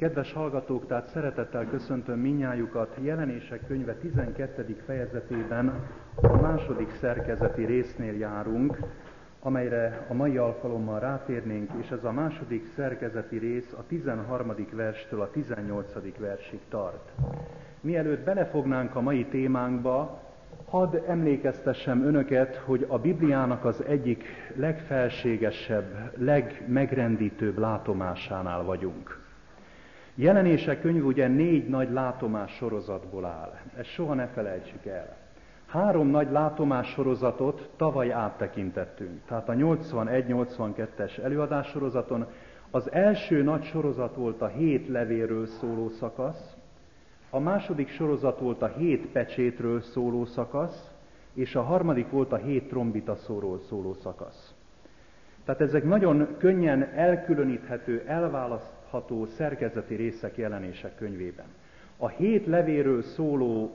Kedves hallgatók, tehát szeretettel köszöntöm mindnyájukat. Jelenések könyve 12. fejezetében a második szerkezeti résznél járunk, amelyre a mai alkalommal rátérnénk, és ez a második szerkezeti rész a 13. verstől a 18. versig tart. Mielőtt belefognánk a mai témánkba, hadd emlékeztessem önöket, hogy a Bibliának az egyik legfelségesebb, legmegrendítőbb látomásánál vagyunk. Jelenések könyv ugye 4 nagy látomás sorozatból áll. Ezt soha ne felejtsük el. 3 nagy látomás sorozatot tavaly áttekintettünk. Tehát a 81-82-es előadás sorozaton az első nagy sorozat volt a 7 levélről szóló szakasz, a második sorozat volt a 7 pecsétről szóló szakasz, és a harmadik volt a 7 trombitaszóról szóló szakasz. Tehát ezek nagyon könnyen elkülöníthető, elválasztható szerkezeti részek Jelenések könyvében. A 7 levélről szóló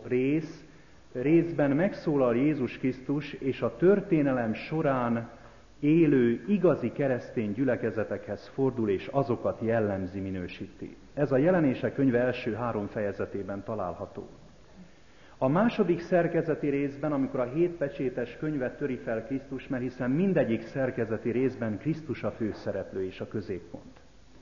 részben megszólal Jézus Krisztus, és a történelem során élő, igazi keresztény gyülekezetekhez fordul, és azokat jellemzi, minősíti. Ez a Jelenések könyve első 3 fejezetében található. A második szerkezeti részben, amikor a 7 pecsétes könyvet töri fel Krisztus, mert hiszen mindegyik szerkezeti részben Krisztus a főszereplő és a középpont,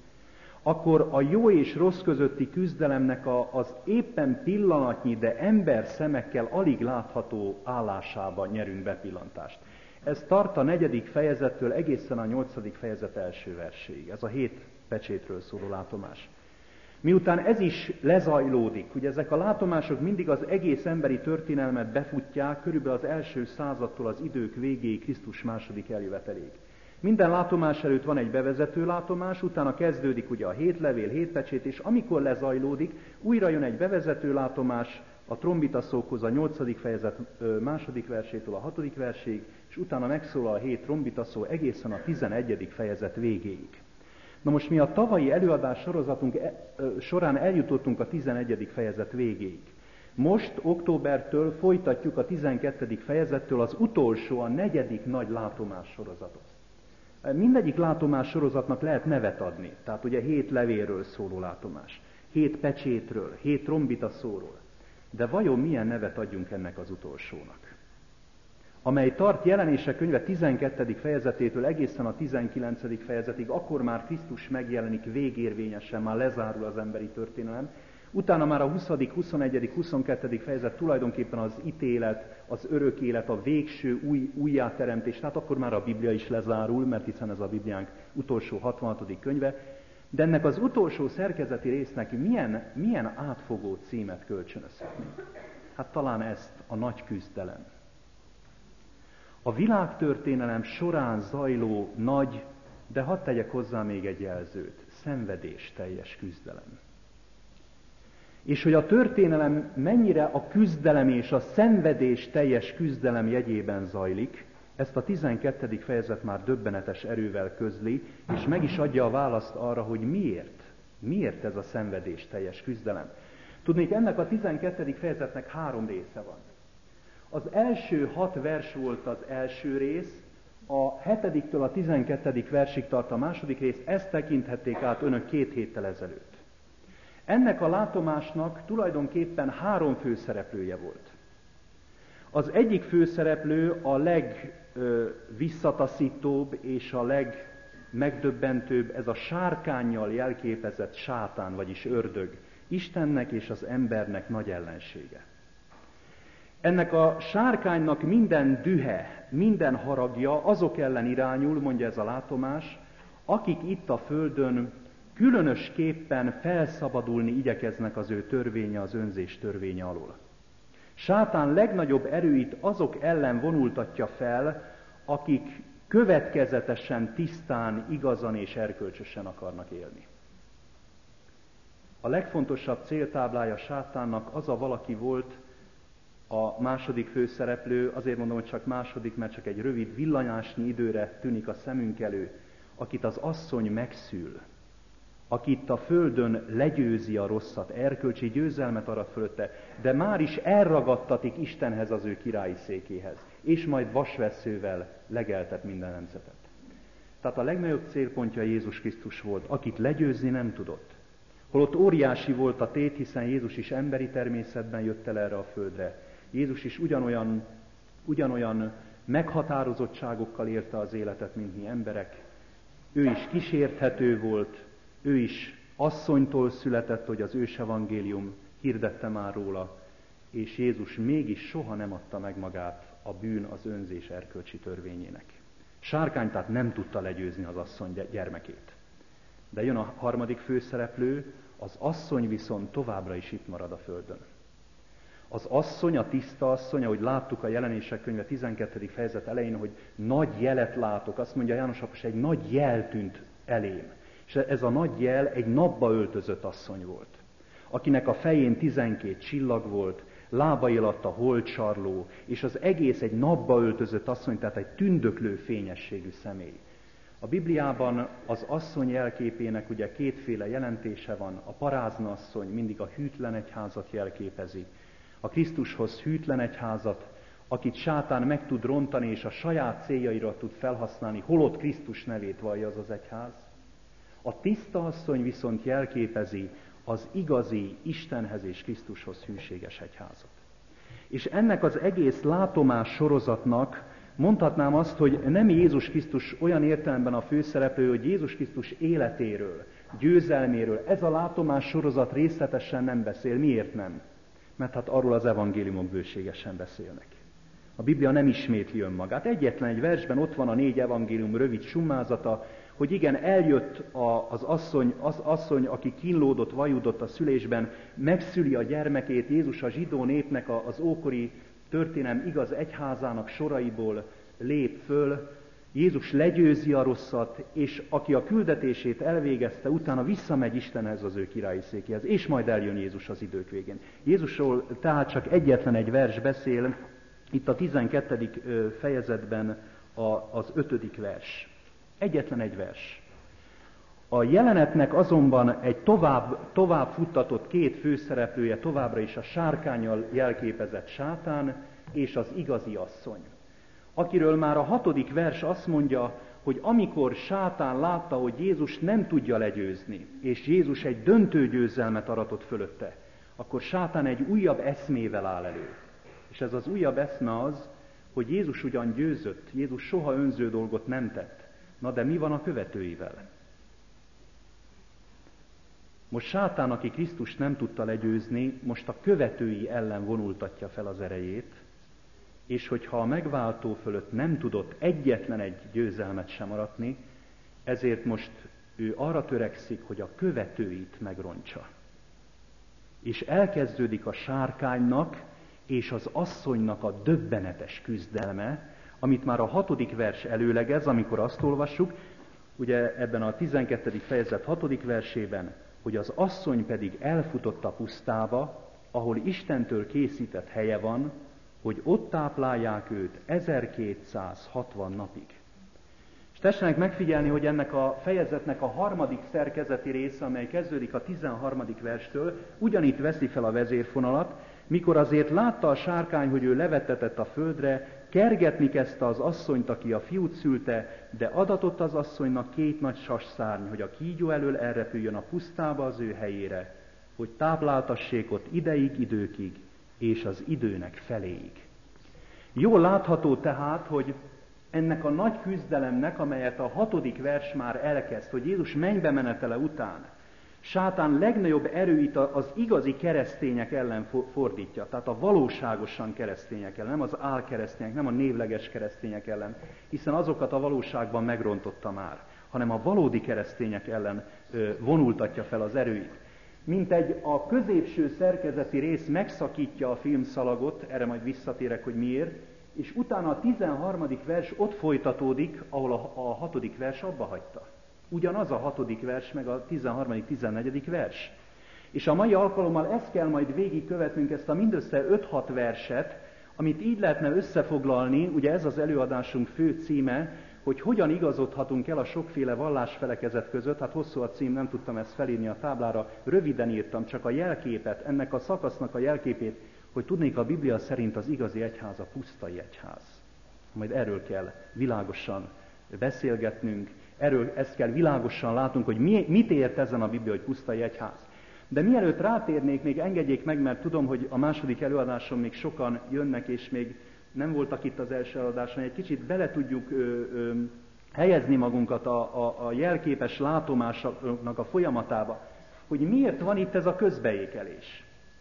akkor a jó és rossz közötti küzdelemnek az éppen pillanatnyi, de ember szemekkel alig látható állásába nyerünk bepillantást. Ez tart a 4. fejezettől egészen a 8. fejezet első verséig. Ez a 7 pecsétről szóló látomás. Miután ez is lezajlódik, ugye ezek a látomások mindig az egész emberi történelmet befutják, körülbelül az első századtól az idők végéig, Krisztus második eljöveteléig. Minden látomás előtt van egy bevezető látomás, utána kezdődik ugye a 7 levél, 7 pecsét, és amikor lezajlódik, újra jön egy bevezető látomás a trombitaszókhoz a 8. fejezet második versétől a 6. verséig, és utána megszólal a 7 trombitaszó egészen a 11. fejezet végéig. Na most mi a tavalyi előadás sorozatunk során eljutottunk a 11. fejezet végéig. Most októbertől folytatjuk a 12. fejezettől az utolsó, a 4. nagy látomás sorozatot. Mindegyik látomás sorozatnak lehet nevet adni, tehát ugye 7 levélről szóló látomás, 7 pecsétről, 7 trombitaszóról. De vajon milyen nevet adjunk ennek az utolsónak? Amely tart Jelenések könyve 12. fejezetétől egészen a 19. fejezetig, akkor már Krisztus megjelenik végérvényesen, már lezárul az emberi történelem. Utána már a 20., 21., 22. fejezet tulajdonképpen az ítélet, az örök élet, a végső újjáteremtés, tehát akkor már a Biblia is lezárul, mert hiszen ez a Bibliánk utolsó 66. könyve. De ennek az utolsó szerkezeti résznek milyen átfogó címet kölcsönözhetnénk? Hát talán ezt, a nagy küzdelem. A világtörténelem során zajló nagy, de hadd tegyek hozzá még egy jelzőt, szenvedésteljes küzdelem. És hogy a történelem mennyire a küzdelem és a szenvedésteljes küzdelem jegyében zajlik, ezt a 12. fejezet már döbbenetes erővel közli, és meg is adja a választ arra, hogy miért. Miért ez a szenvedésteljes küzdelem? Tudnék, ennek a 12. fejezetnek 3 része van. Az első 6 vers volt az első rész, a 7-től a 12. versig tart a második rész, ezt tekinthették át önök 2 héttel ezelőtt. Ennek a látomásnak tulajdonképpen 3 főszereplője volt. Az egyik főszereplő a legvisszataszítóbb és a legmegdöbbentőbb, ez a sárkánnyal jelképezett sátán, vagyis ördög, Istennek és az embernek nagy ellensége. Ennek a sárkánynak minden dühe, minden haragja azok ellen irányul, mondja ez a látomás, akik itt a földön különösképpen felszabadulni igyekeznek az ő törvénye, az önzés törvénye alól. Sátán legnagyobb erőit azok ellen vonultatja fel, akik következetesen, tisztán, igazan és erkölcsösen akarnak élni. A legfontosabb céltáblája sátánnak az a valaki volt, a második főszereplő, azért mondom, hogy csak második, mert csak egy rövid villanyásnyi időre tűnik a szemünk elő, akit az asszony megszül, aki itt a földön legyőzi a rosszat, erkölcsi győzelmet arat fölötte, de már is elragadtatik Istenhez, az ő királyi székéhez, és majd vasvesszővel legeltet minden nemzetet. Tehát a legnagyobb célpontja Jézus Krisztus volt, akit legyőzni nem tudott. Holott óriási volt a tét, hiszen Jézus is emberi természetben jött el erre a földre. Jézus is ugyanolyan meghatározottságokkal érte az életet, mint mi emberek. Ő is kísérthető volt, ő is asszonytól született, hogy az ősevangélium hirdette már róla, és Jézus mégis soha nem adta meg magát a bűn, az önzés erkölcsi törvényének. Sárkány tehát nem tudta legyőzni az asszony gyermekét. De jön a harmadik főszereplő, az asszony viszont továbbra is itt marad a földön. Az asszony, a tiszta asszony, ahogy láttuk a Jelenések könyve 12. fejezet elején, hogy nagy jelet látok, azt mondja János apostol, egy nagy jel tűnt elém. És ez a nagy jel egy napba öltözött asszony volt, akinek a fején 12 csillag volt, lábai alatt a holdcsarló, és az egész egy napba öltözött asszony, tehát egy tündöklő fényességű személy. A Bibliában az asszony jelképének ugye kétféle jelentése van. A parázna asszony mindig a hűtlen egyházat jelképezi. A Krisztushoz hűtlen egyházat, akit sátán meg tud rontani, és a saját céljaira tud felhasználni, holott Krisztus nevét vallja az egyház. A tiszta asszony viszont jelképezi az igazi Istenhez és Krisztushoz hűséges egyházat. És ennek az egész látomás sorozatnak mondhatnám azt, hogy nem Jézus Krisztus olyan értelemben a főszereplő, hogy Jézus Krisztus életéről, győzelméről ez a látomás sorozat részletesen nem beszél. Miért nem? Mert hát arról az evangéliumok bőségesen beszélnek. A Biblia nem ismétli önmagát. Egyetlen egy versben ott van a 4 evangélium rövid summázata, hogy igen, eljött az asszony, aki kínlódott, vajudott a szülésben, megszüli a gyermekét, Jézus a zsidó népnek az ókori történelem igaz egyházának soraiból lép föl, Jézus legyőzi a rosszat, és aki a küldetését elvégezte, utána visszamegy Istenhez, az ő királyi székéhez, és majd eljön Jézus az idők végén. Jézusról tehát csak egyetlen egy vers beszél, itt a 12. fejezetben az 5. vers. Egyetlen egy vers. A jelenetnek azonban egy tovább futtatott 2 főszereplője továbbra is a sárkánnyal jelképezett sátán és az igazi asszony, akiről már a 6. vers azt mondja, hogy amikor sátán látta, hogy Jézus nem tudja legyőzni, és Jézus egy döntő győzelmet aratott fölötte, akkor sátán egy újabb eszmével áll elő. És ez az újabb eszme az, hogy Jézus ugyan győzött, Jézus soha önző dolgot nem tett. Na de mi van a követőivel? Most sátán, aki Krisztust nem tudta legyőzni, most a követői ellen vonultatja fel az erejét, és hogyha a megváltó fölött nem tudott egyetlen egy győzelmet sem aratni, ezért most ő arra törekszik, hogy a követőit megrontsa. És elkezdődik a sárkánynak és az asszonynak a döbbenetes küzdelme, amit már a 6. vers előlegez, amikor azt olvassuk, ugye ebben a 12. fejezet 6. versében, hogy az asszony pedig elfutott a pusztába, ahol Istentől készített helye van, hogy ott táplálják őt 1260 napig. És tessenek megfigyelni, hogy ennek a fejezetnek a 3. szerkezeti része, amely kezdődik a 13. verstől, ugyanitt veszi fel a vezérfonalat, mikor azért látta a sárkány, hogy ő levettetett a földre, kergetni kezdte az asszonyt, aki a fiút szülte, de adatott az asszonynak 2 nagy sasszárny, hogy a kígyó elől elrepüljön a pusztába az ő helyére, hogy tápláltassék ott ideig, időkig, és az időnek feléig. Jól látható tehát, hogy ennek a nagy küzdelemnek, amelyet a 6. vers már elkezd, hogy Jézus mennybe menetele után, sátán legnagyobb erőit az igazi keresztények ellen fordítja, tehát a valóságosan keresztények ellen, nem az álkeresztények, nem a névleges keresztények ellen, hiszen azokat a valóságban megrontotta már, hanem a valódi keresztények ellen vonultatja fel az erőit. Mintegy a középső szerkezeti rész megszakítja a filmszalagot, erre majd visszatérek, hogy miért, és utána a 13. vers ott folytatódik, ahol a 6. vers abba hagyta. Ugyanaz a 6. vers, meg a 13., 14. vers. És a mai alkalommal ezt kell majd végigkövetnünk, ezt a mindössze 5-6 verset, amit így lehetne összefoglalni, ugye ez az előadásunk fő címe, hogy hogyan igazodhatunk el a sokféle vallásfelekezet között, hát hosszú a cím, nem tudtam ezt felírni a táblára, röviden írtam csak a jelképet, ennek a szakasznak a jelképét, hogy tudnék, a Biblia szerint az igazi egyház a pusztai egyház. Majd erről kell világosan beszélgetnünk, ezt kell világosan látnunk, hogy mit ért ezen a Biblia, hogy pusztai egyház. De mielőtt rátérnék, még engedjék meg, mert tudom, hogy a második előadáson még sokan jönnek, és még nem voltak itt az első előadáson, egy kicsit bele tudjuk helyezni magunkat a jelképes látomásoknak a folyamatába, hogy miért van itt ez a közbeékelés.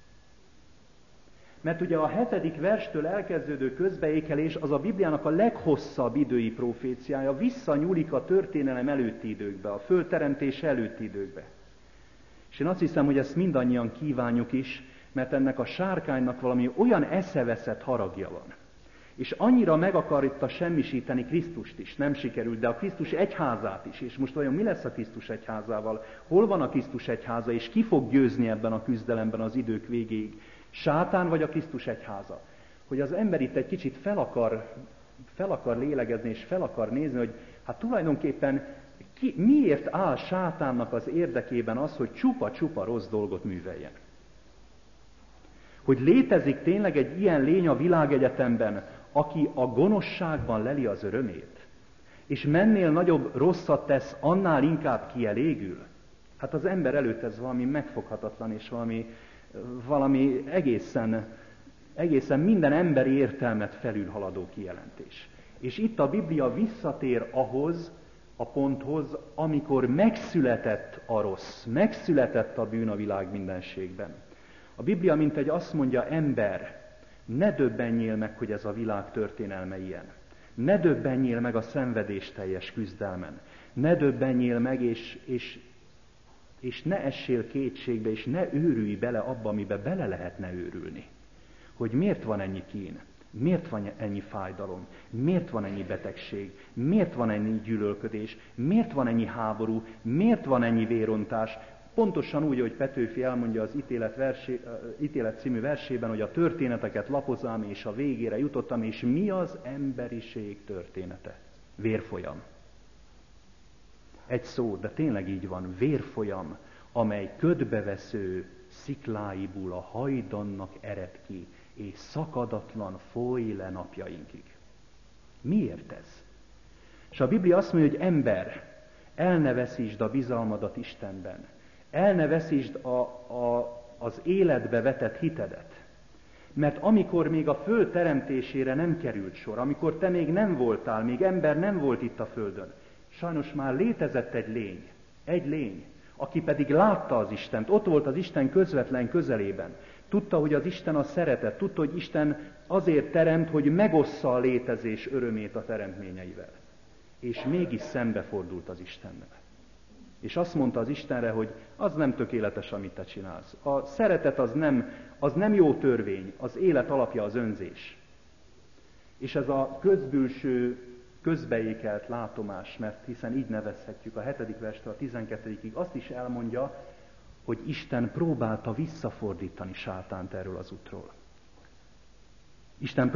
Mert ugye a 7. verstől elkezdődő közbeékelés az a Bibliának a leghosszabb idői proféciája, visszanyúlik a történelem előtti időkbe, a földteremtés előtti időkbe. És én azt hiszem, hogy ezt mindannyian kívánjuk is, mert ennek a sárkánynak valami olyan eszeveszett haragja van. És annyira meg akarta semmisíteni Krisztust is, nem sikerült, de a Krisztus egyházát is. És most vajon mi lesz a Krisztus egyházával? Hol van a Krisztus egyháza, és ki fog győzni ebben a küzdelemben az idők végéig? Sátán vagy a Krisztus egyháza? Hogy az ember itt egy kicsit fel akar lélegezni, és fel akar nézni, hogy hát tulajdonképpen miért áll sátánnak az érdekében az, hogy csupa-csupa rossz dolgot műveljen? Hogy létezik tényleg egy ilyen lény a világegyetemben, aki a gonoszságban leli az örömét, és mennél nagyobb rosszat tesz, annál inkább kielégül? Hát az ember előtt ez valami megfoghatatlan, és valami egészen minden emberi értelmet felülhaladó kijelentés. És itt a Biblia visszatér ahhoz a ponthoz, amikor megszületett a rossz, megszületett a bűn a világ mindenségben. A Biblia mintegy azt mondja, ember, ne döbbenjél meg, hogy ez a világ történelme ilyen. Ne döbbenjél meg a szenvedésteljes küzdelmen. Ne döbbenjél meg, és ne essél kétségbe, és ne őrülj bele abba, amiben bele lehetne őrülni. Hogy miért van ennyi kín? Miért van ennyi fájdalom? Miért van ennyi betegség? Miért van ennyi gyűlölködés? Miért van ennyi háború? Miért van ennyi vérontás? Pontosan úgy, hogy Petőfi elmondja az Ítélet című versében, hogy a történeteket lapozám, és a végére jutottam, és mi az emberiség története? Vérfolyam. Egy szó, de tényleg így van, vérfolyam, amely ködbevesző szikláiból a hajdannak ered ki, és szakadatlan folyj le napjainkig. Miért ez? És a Biblia azt mondja, hogy ember, el ne veszítsd a bizalmadat Istenben, el ne veszítsd az életbe vetett hitedet. Mert amikor még a föld teremtésére nem került sor, amikor te még nem voltál, még ember nem volt itt a földön, sajnos már létezett egy lény, aki pedig látta az Istent, ott volt az Isten közvetlen közelében. Tudta, hogy az Isten a szeretet, tudta, hogy Isten azért teremt, hogy megossza a létezés örömét a teremtményeivel. És mégis szembefordult az Istennel. És azt mondta az Istenre, hogy az nem tökéletes, amit te csinálsz. A szeretet az nem jó törvény, az élet alapja az önzés. És ez a közbülső, közbeékelt látomás, mert hiszen így nevezhetjük a 7. verstől a 12-ig, azt is elmondja, hogy Isten próbálta visszafordítani sátánt erről az útról. Isten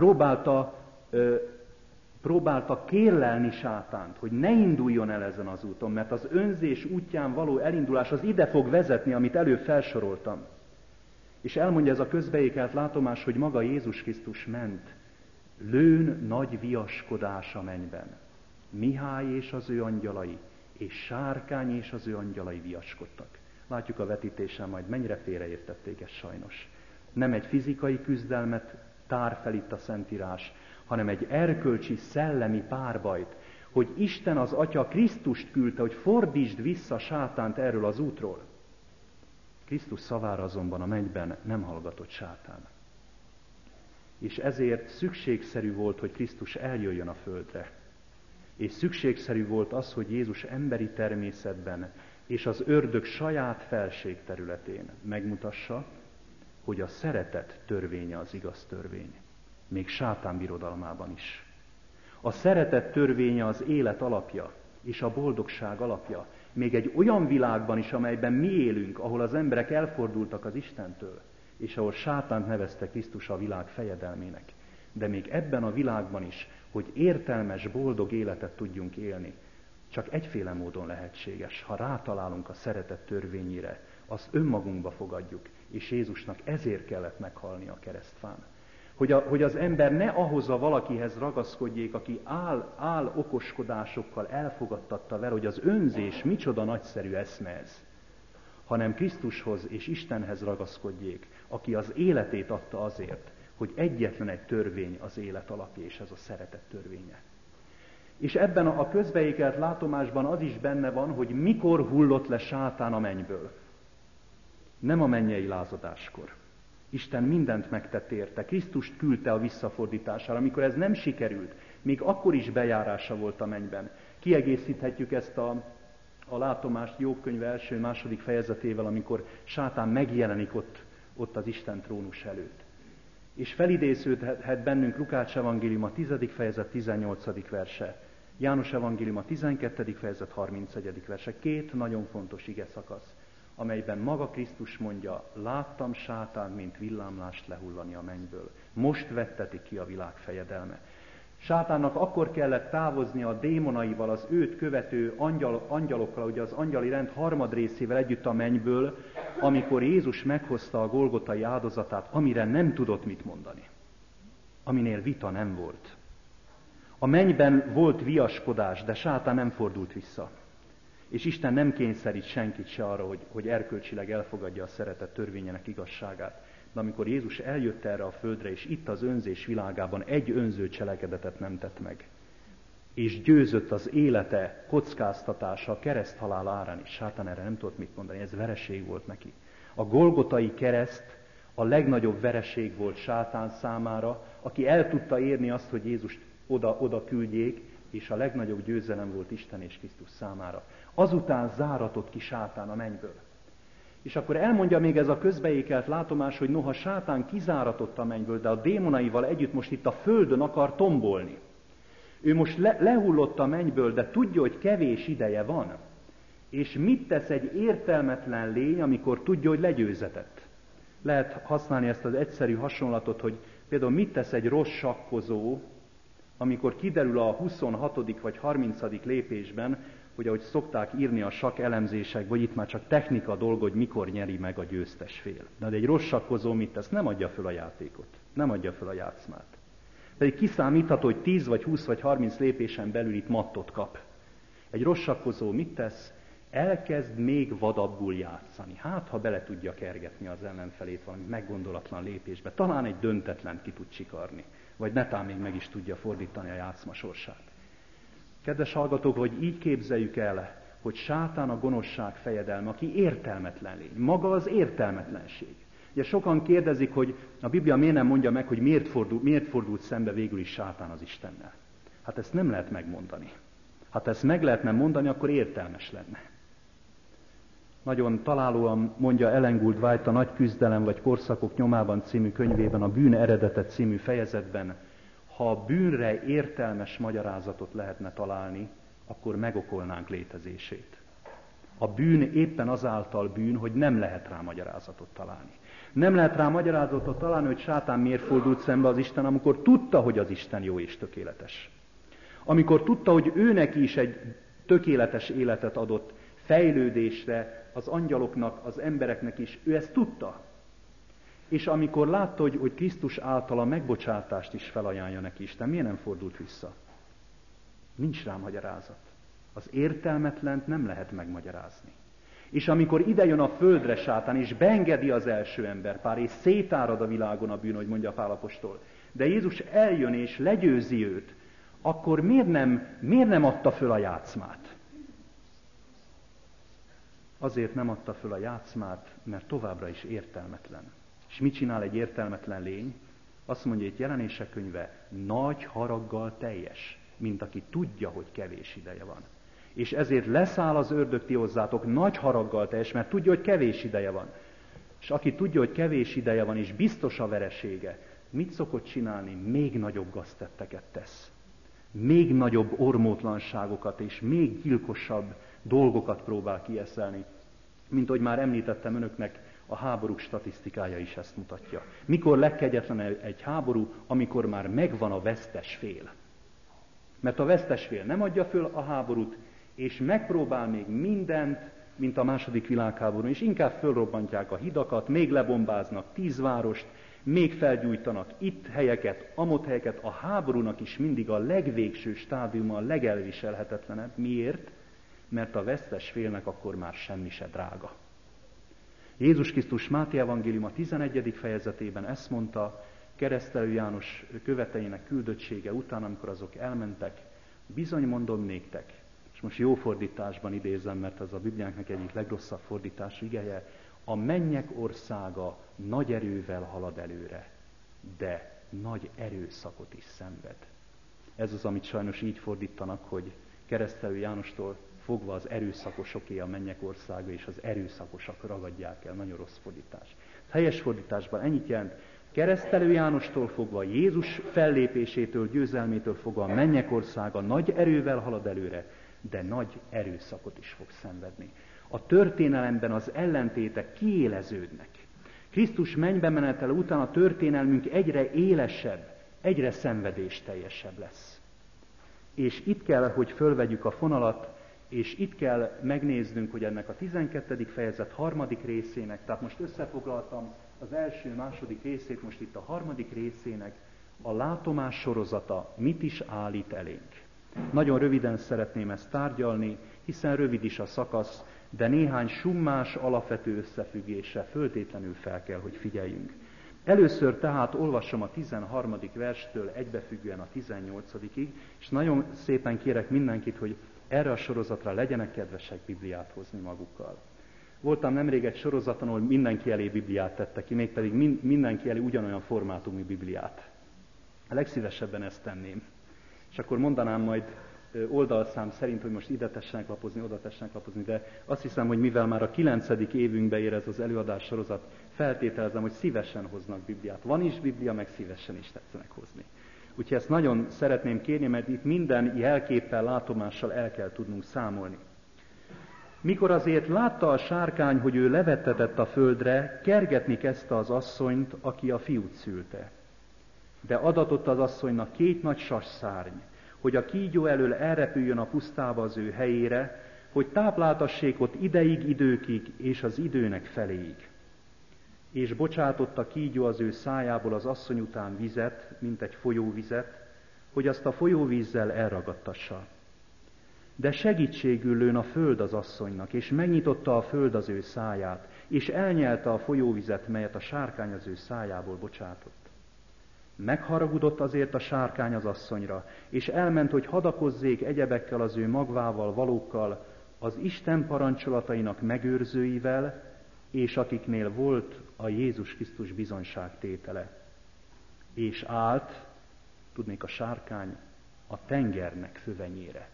próbálta kérlelni sátánt, hogy ne induljon el ezen az úton, mert az önzés útján való elindulás az ide fog vezetni, amit előbb felsoroltam. És elmondja ez a közbeékelt látomás, hogy maga Jézus Krisztus ment, lőn nagy viaskodás a mennyben. Mihály és az ő angyalai, és Sárkány és az ő angyalai viaskodtak. Látjuk a vetítésen majd, mennyire félreértették ezt sajnos. Nem egy fizikai küzdelmet tár fel itt a Szentírás, hanem egy erkölcsi, szellemi párbajt, hogy Isten az Atya Krisztust küldte, hogy fordítsd vissza sátánt erről az útról. Krisztus szavára azonban a mennyben nem hallgatott sátán. És ezért szükségszerű volt, hogy Krisztus eljöjjön a földre. És szükségszerű volt az, hogy Jézus emberi természetben és az ördög saját felség területén megmutassa, hogy a szeretet törvénye az igaz törvény. Még sátán birodalmában is. A szeretet törvénye az élet alapja és a boldogság alapja. Még egy olyan világban is, amelyben mi élünk, ahol az emberek elfordultak az Istentől, és ahol sátánt nevezte Krisztus a világ fejedelmének. De még ebben a világban is, hogy értelmes, boldog életet tudjunk élni, csak egyféle módon lehetséges, ha rátalálunk a szeretet törvényére, azt önmagunkba fogadjuk, és Jézusnak ezért kellett meghalni a keresztfán. Hogy az ember ne ahhoz a valakihez ragaszkodjék, aki áll okoskodásokkal elfogadtatta vele, hogy az önzés micsoda nagyszerű eszme ez. hanem Krisztushoz és Istenhez ragaszkodjék, aki az életét adta azért, hogy egyetlen egy törvény az élet alapja, és ez a szeretet törvénye. És ebben a közbeékelt látomásban az is benne van, hogy mikor hullott le sátán a mennyből. Nem a mennyei lázadáskor. Isten mindent megtett érte, Krisztust küldte a visszafordítására. Amikor ez nem sikerült, még akkor is bejárása volt a mennyben. Kiegészíthetjük ezt a látomást Jobb könyve első-második fejezetével, amikor sátán megjelenik ott az Isten trónus előtt. És felidéződhet bennünk Lukács evangélium a 10. fejezet 18. verse, János evangélium a 12. fejezet 31. verse. Két nagyon fontos ige szakasz, amelyben maga Krisztus mondja, láttam sátánt, mint villámlást lehullani a mennyből. Most vettetik ki a világ fejedelme. Sátánnak akkor kellett távoznia a démonaival, az őt követő angyalokkal, ugye az angyali rend harmadrészével együtt a mennyből, amikor Jézus meghozta a golgotai áldozatát, amire nem tudott mit mondani. Aminél vita nem volt. A mennyben volt viaskodás, de sátán nem fordult vissza. És Isten nem kényszerít senkit se arra, hogy erkölcsileg elfogadja a szeretet törvényének igazságát. De amikor Jézus eljött erre a földre, és itt az önzés világában egy önző cselekedetet nem tett meg, és győzött az élete kockáztatása a kereszthalál árán is, sátán erre nem tudott mit mondani, ez vereség volt neki. A golgotai kereszt a legnagyobb vereség volt sátán számára, aki el tudta érni azt, hogy Jézust oda küldjék, és a legnagyobb győzelem volt Isten és Krisztus számára. Azután záratott ki sátán a mennyből. És akkor elmondja még ez a közbeékelt látomás, hogy noha sátán kizáratott a mennyből, de a démonaival együtt most itt a földön akar tombolni. Ő most lehullott a mennyből, de tudja, hogy kevés ideje van. És mit tesz egy értelmetlen lény, amikor tudja, hogy legyőzetett? Lehet használni ezt az egyszerű hasonlatot, hogy például mit tesz egy rossz sakkozó, amikor kiderül a 26. vagy 30. lépésben, hogy ahogy szokták írni a sakk elemzések, vagy itt már csak technika dolga, hogy mikor nyeri meg a győztes fél. De egy rossz sakkozó mit tesz? Nem adja föl a játékot, nem adja föl a játszmát. Pedig kiszámítható, hogy 10 vagy 20 vagy 30 lépésen belül itt mattot kap. Egy rossz sakkozó mit tesz? Elkezd még vadabbul játszani. Hát, ha bele tudja kergetni az ellenfelét valami meggondolatlan lépésbe, talán egy döntetlen ki tud csikarni, vagy netán még meg is tudja fordítani a játszma sorsát. Kedves hallgatók, hogy így képzeljük el, hogy sátán a gonoszság fejedelme, aki értelmetlen lény. Maga az értelmetlenség. Ugye sokan kérdezik, hogy a Biblia miért nem mondja meg, hogy miért fordult szembe végül is sátán az Istennel. Hát ezt nem lehet megmondani. Hát ezt meg lehetne mondani, akkor értelmes lenne. Nagyon találóan mondja Ellen Gould White a Nagy küzdelem vagy korszakok nyomában című könyvében, a Bűn eredete című fejezetben, ha a bűnre értelmes magyarázatot lehetne találni, akkor megokolnánk létezését. A bűn éppen azáltal bűn, hogy nem lehet rá magyarázatot találni. Nem lehet rá magyarázatot találni, hogy sátán miért fordult szembe az Isten, amikor tudta, hogy az Isten jó és tökéletes. Amikor tudta, hogy ő neki is egy tökéletes életet adott fejlődésre, az angyaloknak, az embereknek is, ő ezt tudta. És amikor látta, hogy Krisztus által a megbocsátást is felajánlja neki Isten, miért nem fordult vissza? Nincs rá magyarázat. Az értelmetlent nem lehet megmagyarázni. És amikor ide jön a földre sátán, és beengedi az első emberpár, és szétárad a világon a bűn, hogy mondja Pál apostol, de Jézus eljön és legyőzi őt, akkor miért nem adta föl a játszmát? Azért nem adta föl a játszmát, mert továbbra is értelmetlen. És mit csinál egy értelmetlen lény? Azt mondja itt Jelenések könyve, nagy haraggal teljes, mint aki tudja, hogy kevés ideje van. És ezért leszáll az ördög ti hozzátok nagy haraggal teljes, mert tudja, hogy kevés ideje van. És aki tudja, hogy kevés ideje van, és biztos a veresége, mit szokott csinálni? Még nagyobb gaztetteket tesz. Még nagyobb ormótlanságokat és még gyilkosabb dolgokat próbál kieszelni. Mint ahogy már említettem önöknek, a háborúk statisztikája is ezt mutatja. Mikor legkegyetlenebb egy háború, amikor már megvan a vesztes fél. Mert a vesztes fél nem adja föl a háborút, és megpróbál még mindent, mint a második világháborún, és inkább fölrobbantják a hidakat, még lebombáznak 10 várost, még felgyújtanak itt helyeket, amott helyeket. A háborúnak is mindig a legvégső stádiuma, a legelviselhetetlenebb. Miért? Mert a vesztes félnek akkor már semmi se drága. Jézus Krisztus Máté evangélium a 11. fejezetében ezt mondta, Keresztelő János követeinek küldöttsége után, amikor azok elmentek, bizony mondom néktek, és most jó fordításban idézem, mert ez a Bibliánknak egyik legrosszabb fordítás igeje, a mennyek országa nagy erővel halad előre, de nagy erőszakot is szenved. Ez az, amit sajnos így fordítanak, hogy Keresztelő Jánostól fogva az erőszakosoké a mennyek országa, és az erőszakosak ragadják el. Nagyon rossz fordítás. A helyes fordításban ennyit jelent, Keresztelő Jánostól fogva, Jézus fellépésétől, győzelmétől fogva a mennyek országa nagy erővel halad előre, de nagy erőszakot is fog szenvedni. A történelemben az ellentétek kiéleződnek. Krisztus mennybe menetele után a történelmünk egyre élesebb, egyre szenvedésteljesebb lesz. És itt kell, hogy fölvegyük a fonalat, és itt kell megnéznünk, hogy ennek a 12. fejezet 3. részének, tehát most összefoglaltam az első, második részét, most itt a 3. részének a látomás sorozata mit is állít elénk. Nagyon röviden szeretném ezt tárgyalni, hiszen rövid is a szakasz, de néhány summás alapvető összefüggésre föltétlenül fel kell, hogy figyeljünk. Először tehát olvasom a 13. verstől egybefüggően a 18-ig, és nagyon szépen kérek mindenkit, hogy erre a sorozatra legyenek kedvesek Bibliát hozni magukkal. Voltam nemrég egy sorozaton, ahol mindenki elé Bibliát tettek ki, mégpedig mindenki elé ugyanolyan formátumú Bibliát. A legszívesebben ezt tenném. És akkor mondanám majd oldalszám szerint, hogy most ide tessenek lapozni, oda tessenek lapozni, de azt hiszem, hogy mivel már a 9. évünkbe ér ez az előadás sorozat, feltételezem, hogy szívesen hoznak Bibliát. Van is Biblia, meg szívesen is tetszenek hozni. Úgyhogy ezt nagyon szeretném kérni, mert itt minden jelképpel, látomással el kell tudnunk számolni. Mikor azért látta a sárkány, hogy ő levettetett a földre, kergetni kezdte az asszonyt, aki a fiút szülte. De adatott az asszonynak 2 nagy sasszárny, hogy a kígyó elől elrepüljön a pusztába az ő helyére, hogy tápláltassék ott ideig, időkig, és az időnek feléig. És bocsátott a kígyó az ő szájából az asszony után vizet, mint egy folyóvizet, hogy azt a folyóvízzel elragadtassa. De segítségül lőn a föld az asszonynak, és megnyitotta a föld az ő száját, és elnyelte a folyóvizet, melyet a sárkány az ő szájából bocsátott. Megharagudott azért a sárkány az asszonyra, és elment, hogy hadakozzék egyebekkel az ő magvával valókkal, az Isten parancsolatainak megőrzőivel, és akiknél volt a Jézus Krisztus bizonyságtétele. És állt, tudnék a sárkány, a tengernek fövenyére.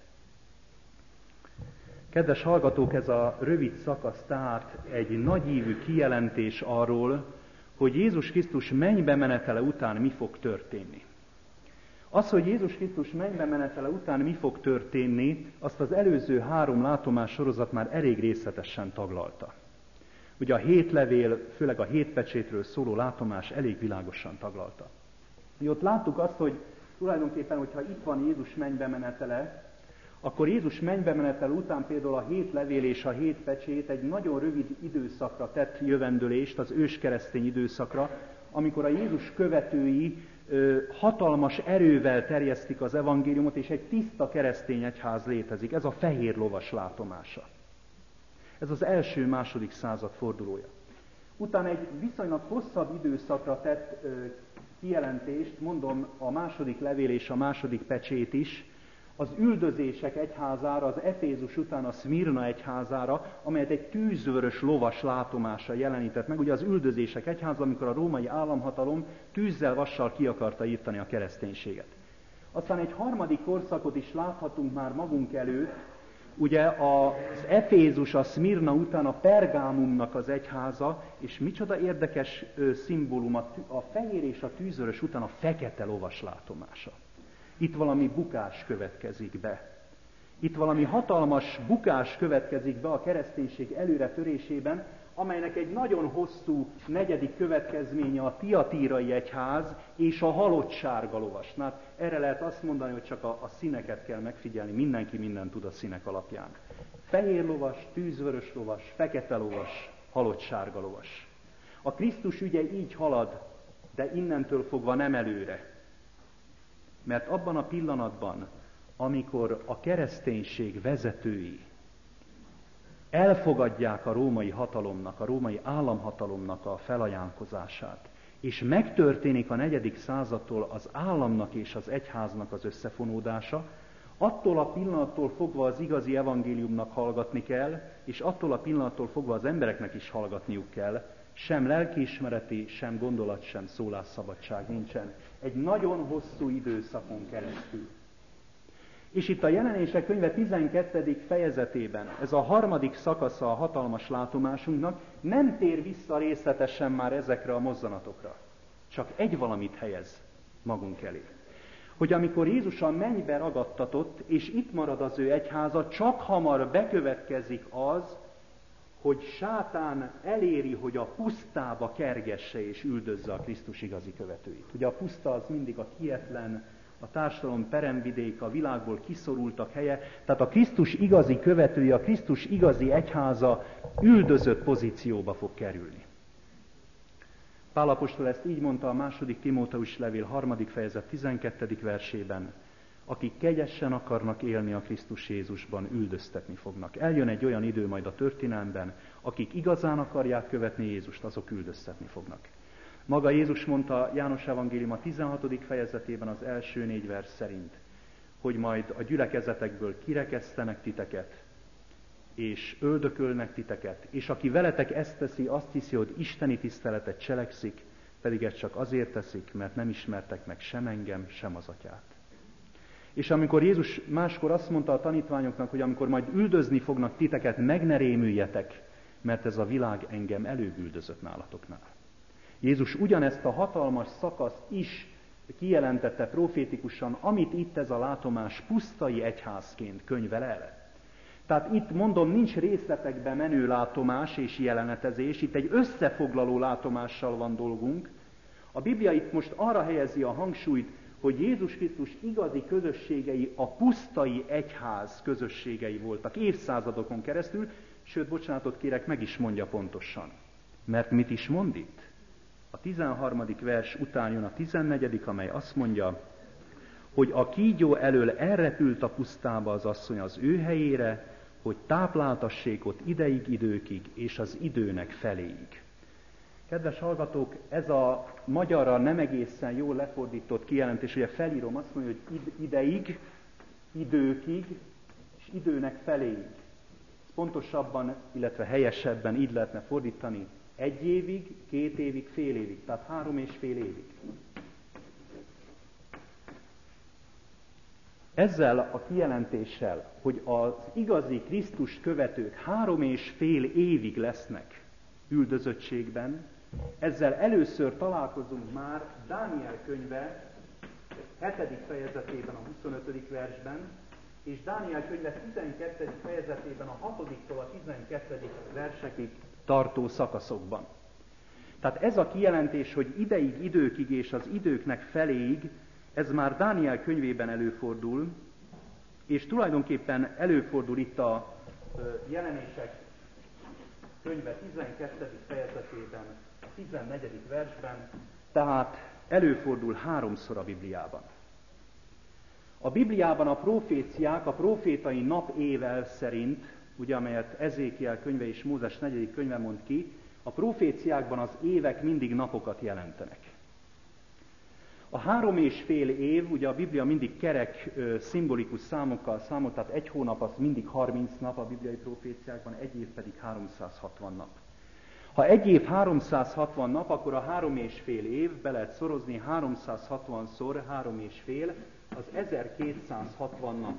Kedves hallgatók, ez a rövid szakasz tehát egy nagyívű kijelentés arról, hogy Jézus Krisztus mennybe menetele után mi fog történni. Az, hogy Jézus Krisztus mennybe menetele után mi fog történni, azt az előző 3 látomás sorozat már elég részletesen taglalta. Ugye a 7 levél, főleg a 7 pecsétről szóló látomás elég világosan taglalta. Mi ott láttuk azt, hogy tulajdonképpen, hogyha itt van Jézus mennybe menetele, akkor Jézus mennybe menetele után például a 7 levél és a 7 pecsét egy nagyon rövid időszakra tett jövendőlést, az őskeresztény időszakra, amikor a Jézus követői hatalmas erővel terjesztik az evangéliumot, és egy tiszta keresztény egyház létezik. Ez a fehér lovas látomása. Ez az első-második század fordulója. Utána egy viszonylag hosszabb időszakra tett kijelentést, mondom a második levél és a második pecsét is, az üldözések egyházára, az Efézus után a Szmirna egyházára, amelyet egy tűzvörös lovas látomása jelenített meg. Ugye az üldözések egyháza, amikor a római államhatalom tűzzel, vassal ki akarta írtani a kereszténységet. Aztán egy harmadik korszakot is láthatunk már magunk előtt, ugye az Efézus, a Szmirna után a Pergámumnak az egyháza, és micsoda érdekes szimbólum, a fehér és a tűzvörös után a fekete lovas látomása. Itt valami bukás következik be. Itt valami hatalmas bukás következik be a kereszténység előretörésében, amelynek egy nagyon hosszú 4. következménye a tiatírai egyház és a halott sárga lovas. Hát erre lehet azt mondani, hogy csak a színeket kell megfigyelni, mindenki mindent tud a színek alapján. Fehér lovas, tűzvörös lovas, fekete lovas, halott sárga lovas. A Krisztus ügye így halad, de innentől fogva nem előre. Mert abban a pillanatban, amikor a kereszténység vezetői elfogadják a római hatalomnak, a római államhatalomnak a felajánlkozását, és megtörténik a 4. századtól az államnak és az egyháznak az összefonódása, attól a pillanattól fogva az igazi evangéliumnak hallgatni kell, és attól a pillanattól fogva az embereknek is hallgatniuk kell, sem lelkiismereti, sem gondolat, sem szólásszabadság nincsen. Egy nagyon hosszú időszakon keresztül. És itt a Jelenések könyve 12. fejezetében, ez a 3. szakasza a hatalmas látomásunknak, nem tér vissza részletesen már ezekre a mozzanatokra. Csak egy valamit helyez magunk elé. Hogy amikor Jézus a mennybe ragadtatott, és itt marad az ő egyháza, csak hamar bekövetkezik az, hogy sátán eléri, hogy a pusztába kergesse és üldözze a Krisztus igazi követőit. Ugye a puszta az mindig a hihetlen, a társadalom peremvidék, a világból kiszorultak helye, tehát a Krisztus igazi követője, a Krisztus igazi egyháza üldözött pozícióba fog kerülni. Pál apostol ezt így mondta a 2. Timóteus levél 3. fejezet 12. versében, akik kegyesen akarnak élni a Krisztus Jézusban, üldöztetni fognak. Eljön egy olyan idő majd a történelemben, akik igazán akarják követni Jézust, azok üldöztetni fognak. Maga Jézus mondta János evangélium a 16. fejezetében az első 4 vers szerint, hogy majd a gyülekezetekből kirekesztenek titeket, és öldökölnek titeket, és aki veletek ezt teszi, azt hiszi, hogy isteni tiszteletet cselekszik, pedig ezt csak azért teszik, mert nem ismertek meg sem engem, sem az Atyát. És amikor Jézus máskor azt mondta a tanítványoknak, hogy amikor majd üldözni fognak titeket, meg ne rémüljetek, mert ez a világ engem előbb üldözött nálatoknál. Jézus ugyanezt a hatalmas szakaszt is kijelentette profétikusan, amit itt ez a látomás pusztai egyházként könyvel el. Tehát itt mondom, nincs részletekbe menő látomás és jelenetezés, itt egy összefoglaló látomással van dolgunk. A Biblia itt most arra helyezi a hangsúlyt, hogy Jézus Krisztus igazi közösségei a pusztai egyház közösségei voltak évszázadokon keresztül, sőt, bocsánatot kérek, meg is mondja pontosan. Mert mit is mond itt? A 13. vers után jön a 14., amely azt mondja, hogy a kígyó elől elrepült a pusztába az asszony az ő helyére, hogy tápláltassék ott ideig, időkig, és az időnek feléig. Kedves hallgatók, ez a magyarra nem egészen jól lefordított kijelentés, ugye felírom, azt mondja, hogy ideig, időkig, és időnek feléig. Pontosabban, illetve helyesebben így lehetne fordítani, 1 évig, 2 évig, fél évig, tehát 3,5 évig. Ezzel a kijelentéssel, hogy az igazi Krisztus követők 3,5 évig lesznek üldözöttségben, ezzel először találkozunk már Dániel könyve 7. fejezetében, a 25. versben, és Dániel könyve 12. fejezetében a 6-tól a 12. versekig tartó szakaszokban. Tehát ez a kijelentés, hogy ideig, időkig és az időknek feléig, ez már Dániel könyvében előfordul, és tulajdonképpen előfordul itt a Jelenések könyve 12. fejezetében, a 14. versben, tehát előfordul 3-szor a Bibliában. A Bibliában a proféciák, a profétai napével szerint, ugye amelyet Ezékiel könyve és Mózes 4. könyve mond ki, a proféciákban az évek mindig napokat jelentenek. A 3,5 év, ugye a Biblia mindig kerek, szimbolikus számokkal számol, tehát 1 hónap az mindig 30 nap a bibliai proféciákban, 1 év pedig 360 nap. Ha 1 év 360 nap, akkor a 3,5 év, be lehet szorozni, 360-szor 3,5, az 1260 nap.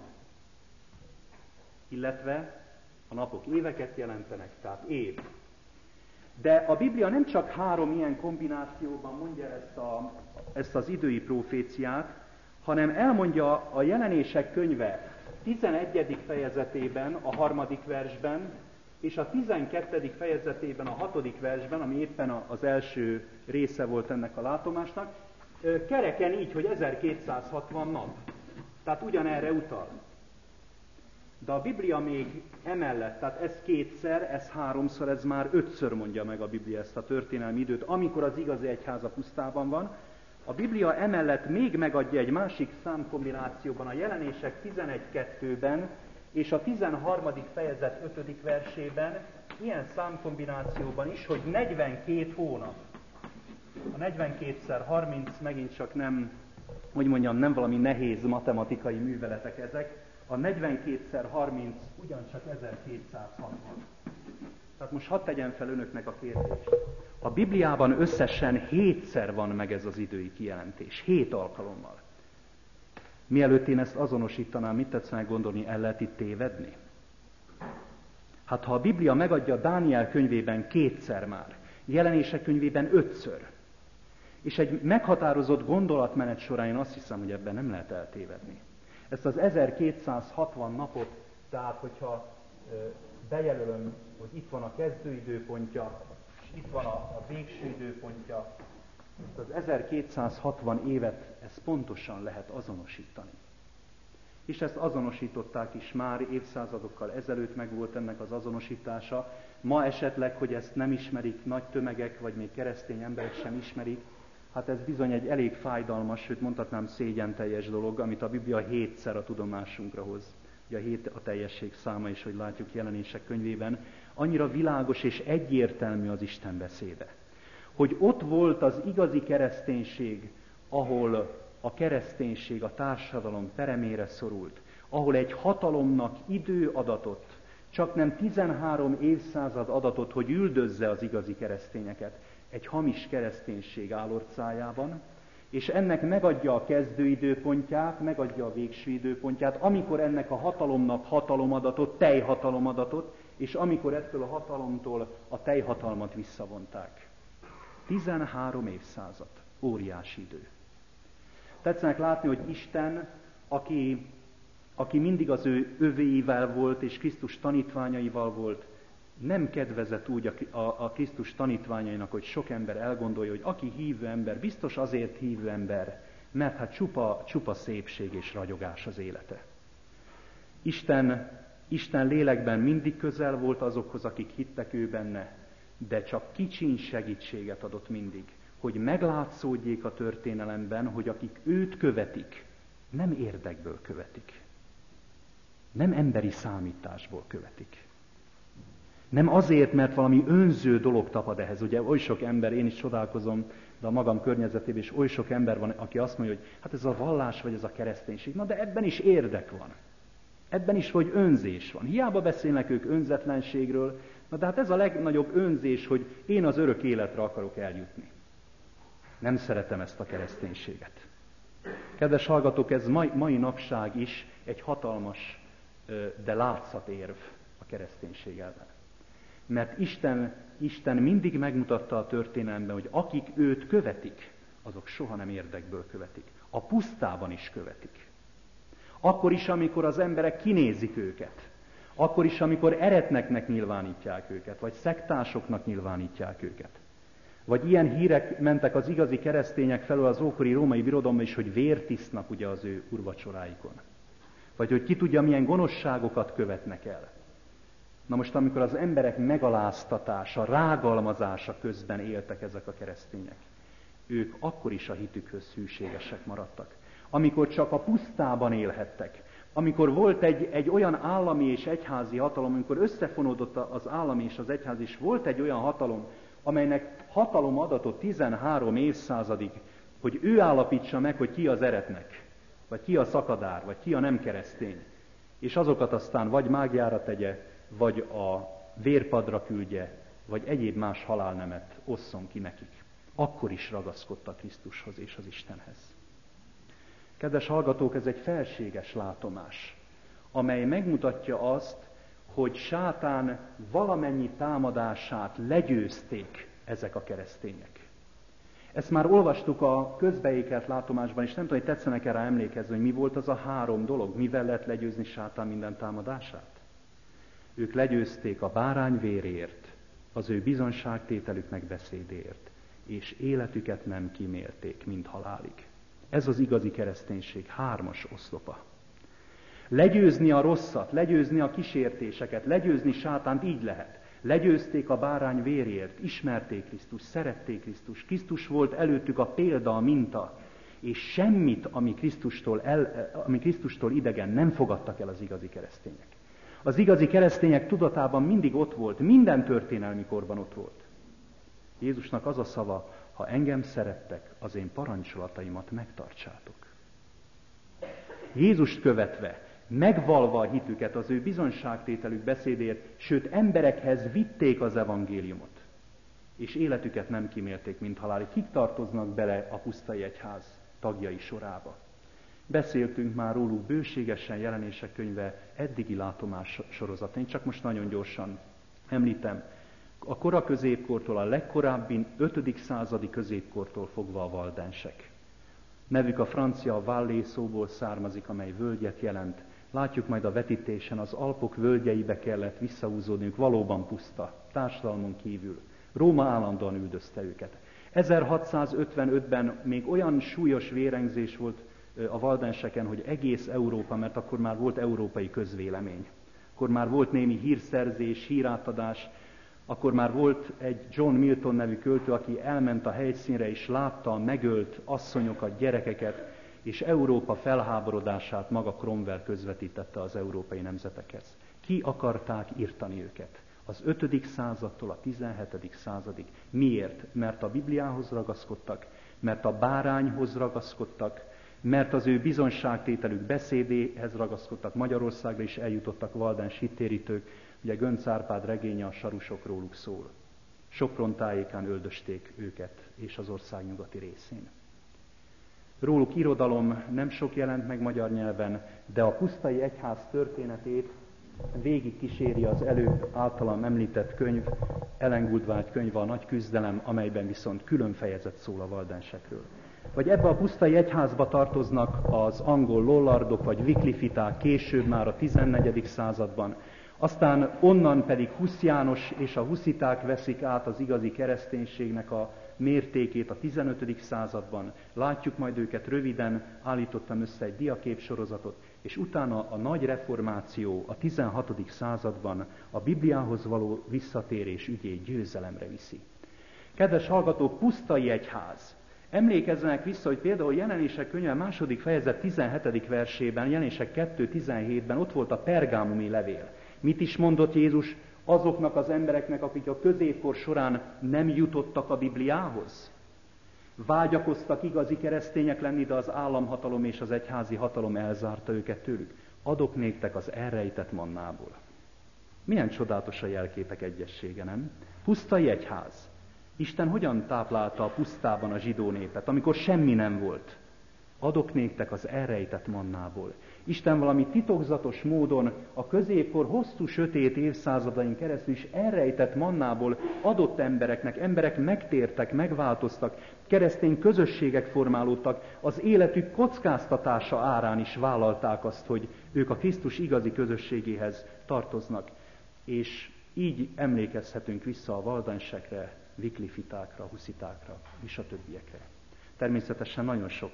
Illetve a napok éveket jelentenek, tehát év. De a Biblia nem csak 3 ilyen kombinációban mondja ezt az idői proféciát, hanem elmondja a Jelenések könyve 11. fejezetében, a 3. versben, és a 12. fejezetében, a 6. versben, ami éppen az első része volt ennek a látomásnak, kereken így, hogy 1260 nap. Tehát ugyanerre utal. De a Biblia még emellett, tehát ez 2-szer, ez 3-szor, ez már 5-ször mondja meg a Biblia ezt a történelmi időt, amikor az igazi egyház a pusztában van. A Biblia emellett még megadja egy másik számkombinációban, a Jelenések 11.2-ben És a 13. fejezet 5. versében ilyen számkombinációban is, hogy 42 hónap. A 42x30 megint csak nem, hogy mondjam, nem valami nehéz matematikai műveletek ezek. A 42x30 ugyancsak 1260. Tehát most hadd tegyem fel önöknek a kérdést. A Bibliában összesen 7-szer van meg ez az idői kijelentés. 7 alkalommal. Mielőtt én ezt azonosítanám, mit tetszenek gondolni, el lehet itt tévedni? Hát ha a Biblia megadja Dániel könyvében 2-szer már, Jelenések könyvében 5-ször, és egy meghatározott gondolatmenet során én azt hiszem, hogy ebben nem lehet eltévedni. Ezt az 1260 napot, tehát hogyha bejelölöm, hogy itt van a kezdőidőpontja, és itt van a végső időpontja, az 1260 évet ezt pontosan lehet azonosítani. És ezt azonosították is már, évszázadokkal ezelőtt megvolt ennek az azonosítása. Ma esetleg, hogy ezt nem ismerik nagy tömegek, vagy még keresztény emberek sem ismerik, hát ez bizony egy elég fájdalmas, sőt mondhatnám szégyenteljes dolog, amit a Biblia 7-szer a tudomásunkra hoz. Ugye a 7 a teljesség száma is, hogy látjuk Jelenések könyvében. Annyira világos és egyértelmű az Isten beszéde, hogy ott volt az igazi kereszténység, ahol a kereszténység, a társadalom peremére szorult, ahol egy hatalomnak idő adatot, csak nem 13 évszázad adatot, hogy üldözze az igazi keresztényeket, egy hamis kereszténység álorcájában, és ennek megadja a kezdőidőpontját, megadja a végső időpontját, amikor ennek a hatalomnak hatalomadatot, teljhatalomadatot, és amikor ettől a hatalomtól a teljhatalmat visszavonták. 13 évszázad, óriási idő. Tetszenek látni, hogy Isten, aki mindig az ő övéivel volt, és Krisztus tanítványaival volt, nem kedvezett úgy a Krisztus tanítványainak, hogy sok ember elgondolja, hogy aki hívő ember, biztos azért hívő ember, mert hát csupa szépség és ragyogás az élete. Isten lélekben mindig közel volt azokhoz, akik hittek ő benne, de csak kicsin segítséget adott mindig, hogy meglátszódjék a történelemben, hogy akik őt követik, nem érdekből követik, nem emberi számításból követik. Nem azért, mert valami önző dolog tapad ehhez. Ugye oly sok ember, én is csodálkozom, de a magam környezetében is oly sok ember van, aki azt mondja, hogy hát ez a vallás vagy ez a kereszténység. Na de ebben is érdek van. Ebben is, hogy önzés van. Hiába beszélnek ők önzetlenségről, na de hát ez a legnagyobb önzés, hogy én az örök életre akarok eljutni. Nem szeretem ezt a kereszténységet. Kedves hallgatók, ez mai napság is egy hatalmas, de látszatérv a kereszténység ellen. Mert Isten mindig megmutatta a történelemben, hogy akik őt követik, azok soha nem érdekből követik. A pusztában is követik. Akkor is, amikor az emberek kinézik őket. Akkor is, amikor eretneknek nyilvánítják őket, vagy szektásoknak nyilvánítják őket. Vagy ilyen hírek mentek az igazi keresztények felől az ókori római birodalomba is, hogy vért isznak ugye az ő úrvacsoráikon. Vagy hogy ki tudja, milyen gonoszságokat követnek el. Na most, amikor az emberek megaláztatása, rágalmazása közben éltek ezek a keresztények, ők akkor is a hitükhöz hűségesek maradtak. Amikor csak a pusztában élhettek, amikor volt egy olyan állami és egyházi hatalom, amikor összefonódott az állami és az egyház, és volt egy olyan hatalom, amelynek hatalom adatot 13 évszázadig, hogy ő állapítsa meg, hogy ki az eretnek, vagy ki a szakadár, vagy ki a nem keresztény, és azokat aztán vagy mágiára tegye, vagy a vérpadra küldje, vagy egyéb más halálnemet osszon ki nekik. Akkor is ragaszkodtak Krisztushoz és az Istenhez. Kedves hallgatók, ez egy felséges látomás, amely megmutatja azt, hogy sátán valamennyi támadását legyőzték ezek a keresztények. Ezt már olvastuk a közbeékelt látomásban, és nem tudom, hogy tetszenek erre emlékezni, hogy mi volt az a 3 dolog, mivel lehet legyőzni sátán minden támadását. Ők legyőzték a bárány vérért, az ő bizonságtételüknek beszédért, és életüket nem kímélték, mint halálig. Ez az igazi kereszténység 3. oszlopa. Legyőzni a rosszat, legyőzni a kísértéseket, legyőzni sátánt így lehet. Legyőzték a bárány vérért, ismerték Krisztus, szerették Krisztus. Krisztus volt előttük a példa, a minta, és semmit, ami Krisztustól idegen, nem fogadtak el az igazi keresztények. Az igazi keresztények tudatában mindig ott volt, minden történelmi korban ott volt. Jézusnak az a szava, ha engem szerettek, az én parancsolataimat megtartsátok. Jézust követve, megvalva a hitüket az ő bizonságtételük beszédért, sőt emberekhez vitték az evangéliumot, és életüket nem kímélték, mint halálig. Kik tartoznak bele a pusztai egyház tagjai sorába? Beszéltünk már róluk bőségesen Jelenések könyve eddigi látomás sorozat. Én csak most nagyon gyorsan említem. A kora középkortól, a legkorábbi 5. századi középkortól fogva a valdensek. Nevük a francia vallée szóból származik, amely völgyet jelent. Látjuk majd a vetítésen, az Alpok völgyeibe kellett visszahúzódniuk, valóban puszta, társadalmon kívül. Róma állandóan üldözte őket. 1655-ben még olyan súlyos vérengzés volt a valdenseken, hogy egész Európa, mert akkor már volt európai közvélemény. Akkor már volt némi hírszerzés, hírátadás, akkor már volt egy John Milton nevű költő, aki elment a helyszínre és látta a megölt asszonyokat, gyerekeket, és Európa felháborodását maga Cromwell közvetítette az európai nemzetekhez. Ki akarták írtani őket? Az 5. századtól a 17. századig. Miért? Mert a Bibliához ragaszkodtak, mert a bárányhoz ragaszkodtak, mert az ő bizonságtételük beszédéhez ragaszkodtak. Magyarországra is eljutottak valdens hittérítők, ugye Göncz Árpád regénye, a Sarusok róluk szól. Sopron tájékán öldösték őket, és az ország nyugati részén. Róluk irodalom nem sok jelent meg magyar nyelven, de a pusztai egyház történetét végig kíséri az előbb általam említett könyv, Ellen Goodwhite könyve, a Nagy küzdelem, amelyben viszont külön fejezet szól a valdensekről. Vagy ebbe a pusztai egyházba tartoznak az angol lollardok, vagy wycliffiták később már a 14. században. Aztán onnan pedig Husz János és a husziták veszik át az igazi kereszténységnek a mértékét a 15. században. Látjuk majd őket röviden, állítottam össze egy diaképsorozatot, és utána a nagy reformáció a 16. században a Bibliához való visszatérés ügyét győzelemre viszi. Kedves hallgatók, pusztai egyház. Emlékezzenek vissza, hogy például Jelenések könyve 2. fejezet 17. versében, Jelenések 2.17-ben ott volt a pergámumi levél. Mit is mondott Jézus azoknak az embereknek, akik a középkor során nem jutottak a Bibliához? Vágyakoztak igazi keresztények lenni, de az államhatalom és az egyházi hatalom elzárta őket tőlük. Adok néktek az elrejtett mannából. Milyen csodálatos a jelképek egyessége, nem? Pusztai egyház. Isten hogyan táplálta a pusztában a zsidó népet, amikor semmi nem volt? Adok néktek az elrejtett mannából. Isten valami titokzatos módon a középkor hosszú sötét évszázadain keresztül is elrejtett mannából adott embereknek, emberek megtértek, megváltoztak, keresztény közösségek formálódtak, az életük kockáztatása árán is vállalták azt, hogy ők a Krisztus igazi közösségéhez tartoznak. És így emlékezhetünk vissza a valdensekre, wycliffitákra, huszitákra és a többiekre. Természetesen nagyon sok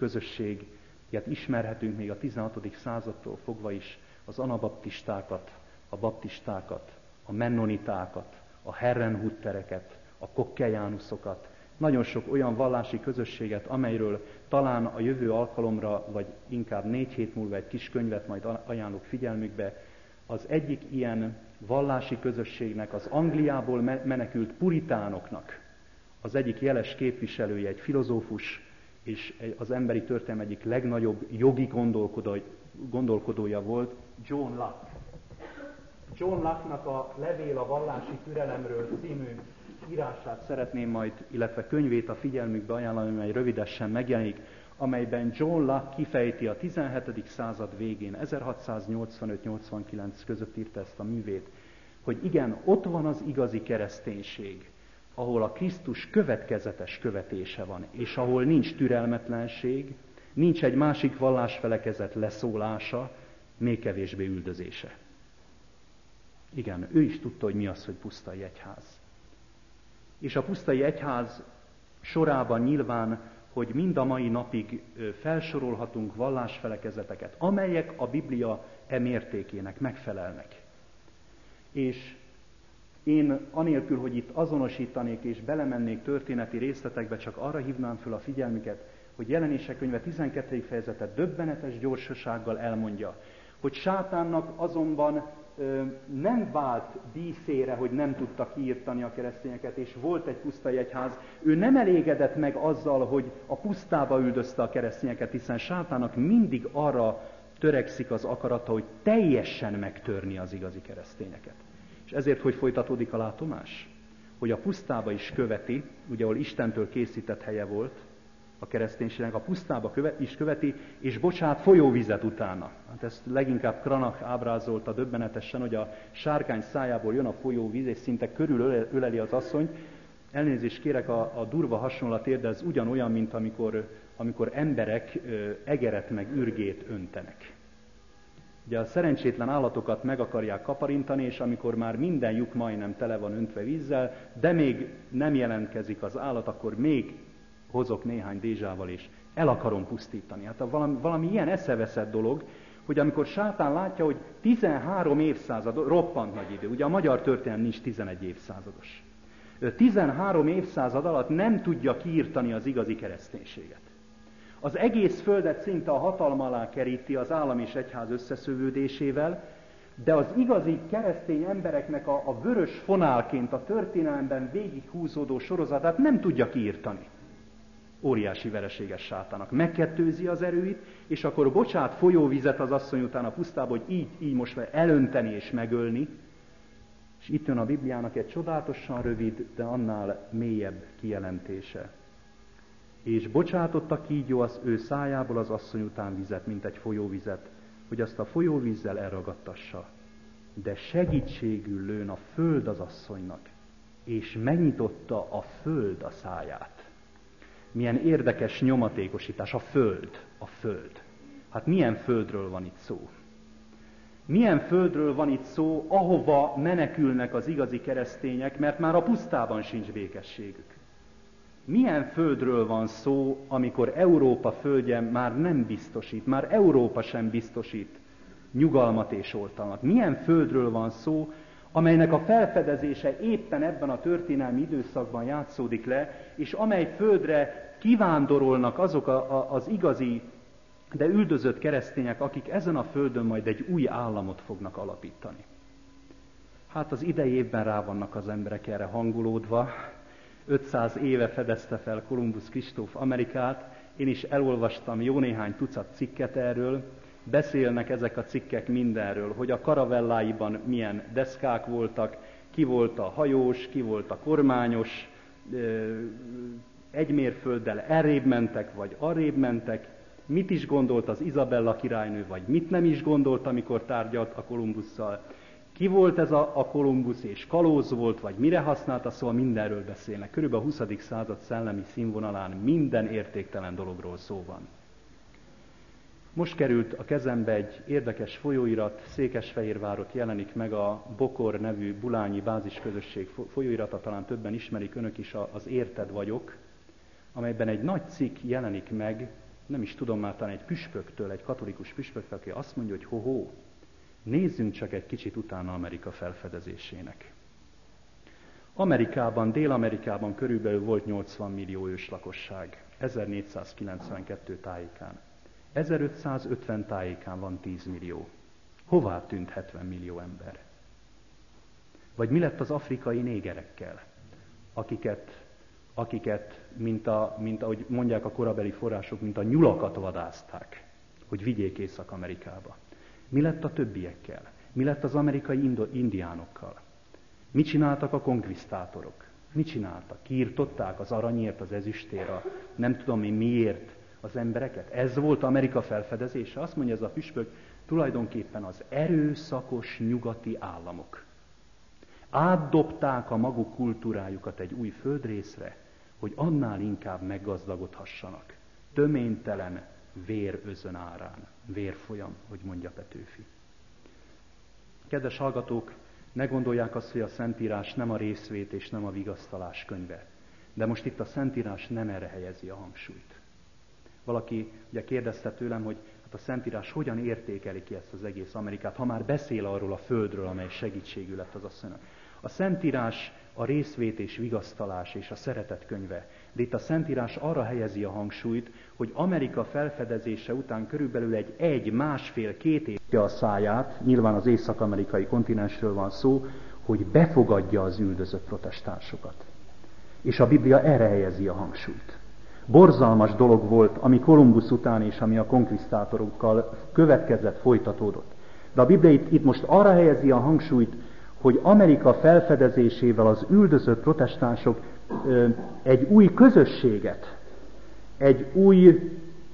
közösséget ismerhetünk még a 16. századtól fogva is, az anabaptistákat, a baptistákat, a mennonitákat, a herrenhuttereket, a kokkeljánusokat, nagyon sok olyan vallási közösséget, amelyről talán a jövő alkalomra, vagy inkább 4 hét múlva egy kis könyvet majd ajánlok figyelmükbe. Az egyik ilyen vallási közösségnek, az Angliából menekült puritánoknak az egyik jeles képviselője, egy filozófus, és az emberi történelem egyik legnagyobb jogi gondolkodója volt, John Locke. John Locke-nak a Levél a vallási türelemről című írását szeretném majd, illetve könyvét a figyelmükbe ajánlani, amely rövidesen megjelenik, amelyben John Locke kifejti a 17. század végén, 1685-89 között írta ezt a művét, hogy igen, ott van az igazi kereszténység, ahol a Krisztus következetes követése van, és ahol nincs türelmetlenség, nincs egy másik vallásfelekezet leszólása, még kevésbé üldözése. Igen, ő is tudta, hogy mi az, hogy pusztai egyház. És a pusztai egyház sorában nyilván, hogy mind a mai napig felsorolhatunk vallásfelekezeteket, amelyek a Biblia mértékének megfelelnek. És én anélkül, hogy itt azonosítanék és belemennék történeti részletekbe, csak arra hívnám föl a figyelmüket, hogy Jelenések könyve 12. fejezete döbbenetes gyorsasággal elmondja, hogy Sátánnak azonban nem vált díszére, hogy nem tudta kiirtani a keresztényeket, és volt egy pusztai egyház. Ő nem elégedett meg azzal, hogy a pusztába üldözte a keresztényeket, hiszen sátának mindig arra törekszik az akarata, hogy teljesen megtörni az igazi keresztényeket. És ezért, hogy folytatódik a látomás? Hogy a pusztába is követi, ugye ahol Istentől készített helye volt, a kereszténységnek a pusztába is követi, és bocsát folyóvizet utána. Hát ezt leginkább Cranach ábrázolta döbbenetesen, hogy a sárkány szájából jön a folyóvíz, és szinte körülöleli az asszonyt. Elnézést kérek a durva hasonlatért, de ez ugyanolyan, mint amikor emberek egeret meg ürgét öntenek. Ugye a szerencsétlen állatokat meg akarják kaparintani, és amikor már minden lyuk majdnem tele van öntve vízzel, de még nem jelentkezik az állat, akkor még hozok néhány dézsával, és el akarom pusztítani. Hát valami ilyen eszeveszett dolog, hogy amikor sátán látja, hogy 13 évszázad, roppant nagy idő, ugye a magyar történelem nincs 11 évszázados. 13 évszázad alatt nem tudja kiirtani az igazi kereszténységet. Az egész földet szinte a hatalma alá keríti az állam és egyház összeszövődésével, de az igazi keresztény embereknek a vörös fonálként a történelemben végighúzódó sorozatát nem tudja kiirtani. Óriási vereséges sátának. Megkettőzi az erőit, és akkor bocsát folyóvizet az asszony után a pusztába, hogy így most elönteni és megölni. És itt jön a Bibliának egy csodálatosan rövid, de annál mélyebb kijelentése. És bocsátott a kígyó az ő szájából az asszony után vizet, mint egy folyóvizet, hogy azt a folyóvízzel elragadtassa. De segítségül lőn a föld az asszonynak, és megnyitotta a föld a száját. Milyen érdekes nyomatékosítás, a föld. Hát milyen földről van itt szó? Milyen földről van itt szó, ahova menekülnek az igazi keresztények, mert már a pusztában sincs békességük? Milyen földről van szó, amikor Európa földje már nem biztosít, már Európa sem biztosít nyugalmat és oltalmat? Milyen földről van szó, amelynek a felfedezése éppen ebben a történelmi időszakban játszódik le, és amely földre kivándorolnak azok az igazi, de üldözött keresztények, akik ezen a földön majd egy új államot fognak alapítani. Hát az idei évben rá vannak az emberek erre hangulódva. 500 éve fedezte fel Kolumbusz Kristóf Amerikát, én is elolvastam jó néhány tucat cikket erről, beszélnek ezek a cikkek mindenről, hogy a karavelláiban milyen deszkák voltak, ki volt a hajós, ki volt a kormányos, egy mérfölddel errébb mentek, vagy arrébb mentek, mit is gondolt az Izabella királynő, vagy mit nem is gondolt, amikor tárgyalt a Kolumbusszal. Ki volt ez a Kolumbusz, és kalóz volt, vagy mire használta, szóval mindenről beszélnek. Körülbelül a 20. század szellemi színvonalán minden értéktelen dologról szó van. Most került a kezembe egy érdekes folyóirat, Székesfehérvárot jelenik meg a Bokor nevű bulányi bázisközösség folyóirata, talán többen ismerik önök is, az Érted vagyok, amelyben egy nagy cikk jelenik meg, nem is tudom már, talán egy püspöktől, egy katolikus püspöktől, aki azt mondja, hogy ho-ho, nézzünk csak egy kicsit utána Amerika felfedezésének. Dél-Amerikában körülbelül volt 80 millió őslakosság, 1492 tájékán. 1550 tájékán van 10 millió. Hová tűnt 70 millió ember? Vagy mi lett az afrikai négerekkel, akiket mint ahogy mondják a korabeli források, mint a nyulakat vadázták, hogy vigyék Észak-Amerikába? Mi lett a többiekkel? Mi lett az amerikai indiánokkal? Mit csináltak a konkvisztátorok? Mit csináltak? Kiirtották az aranyért, az ezüstért, nem tudom én miért az embereket? Ez volt Amerika felfedezése? Azt mondja ez a püspök, tulajdonképpen az erőszakos nyugati államok átdobták a maguk kultúrájukat egy új földrészre, hogy annál inkább meggazdagodhassanak. Töménytelen vérözön árán. Vérfolyam, hogy mondja Petőfi. Kedves hallgatók, ne gondolják azt, hogy a Szentírás nem a részvét és nem a vigasztalás könyve. De most itt a Szentírás nem erre helyezi a hangsúlyt. Valaki ugye kérdezte tőlem, hogy hát a Szentírás hogyan értékeli ki ezt az egész Amerikát, ha már beszél arról a földről, amely segítségű lett az asszonynak. A Szentírás a részvét és vigasztalás és a szeretet könyve. De itt a Szentírás arra helyezi a hangsúlyt, hogy Amerika felfedezése után körülbelül egy másfél-két év a száját, nyilván az észak-amerikai kontinensről van szó, hogy befogadja az üldözött protestánsokat. És a Biblia erre helyezi a hangsúlyt. Borzalmas dolog volt, ami Kolumbusz után és ami a konkvisztátorokkal következett, folytatódott. De a Biblia itt most arra helyezi a hangsúlyt, hogy Amerika felfedezésével az üldözött protestánsok egy új közösséget, egy új,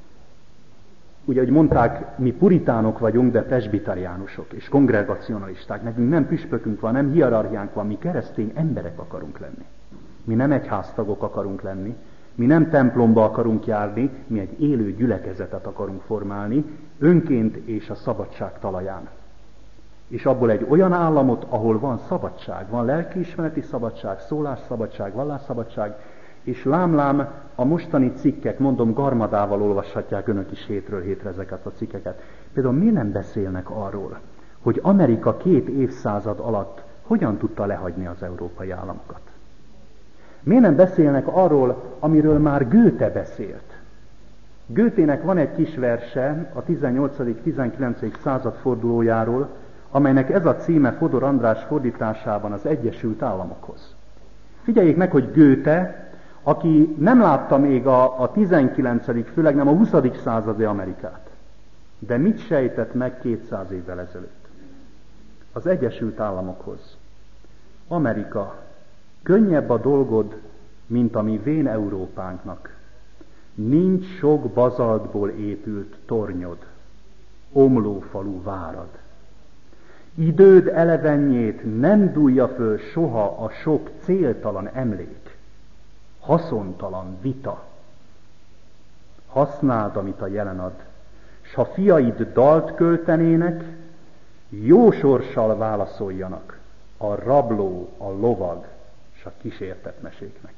ugye, ahogy mondták, mi puritánok vagyunk, de presbiteriánusok és kongregacionalisták, nekünk nem püspökünk van, nem hierarchiánk van, mi keresztény emberek akarunk lenni. Mi nem egyháztagok akarunk lenni, mi nem templomba akarunk járni, mi egy élő gyülekezetet akarunk formálni, önként és a szabadság talaján. És abból egy olyan államot, ahol van szabadság, van lelkiismereti szabadság, szólásszabadság, vallásszabadság, és lám a mostani cikkek, mondom, garmadával olvashatják önök is hétről hétre ezeket a cikkeket. Például miért nem beszélnek arról, hogy Amerika 2 évszázad alatt hogyan tudta lehagyni az európai államokat? Miért nem beszélnek arról, amiről már Goethe beszélt? Goethének van egy kis verse a 18.-19. század fordulójáról, amelynek ez a címe Fodor András fordításában az Egyesült Államokhoz. Figyeljék meg, hogy Goethe, aki nem látta még a 19., főleg nem a 20. századi Amerikát, de mit sejtett meg 200 évvel ezelőtt? Az Egyesült Államokhoz. Amerika, könnyebb a dolgod, mint a mi vén Európánknak. Nincs sok bazaltból épült tornyod, omlófalú várad. Időd elevenjét nem dúlja föl soha a sok céltalan emlék, haszontalan vita. Használd, amit a jelen ad, s ha fiaid dalt költenének, jó sorssal válaszoljanak a rabló, a lovag s a kísértett meséknek.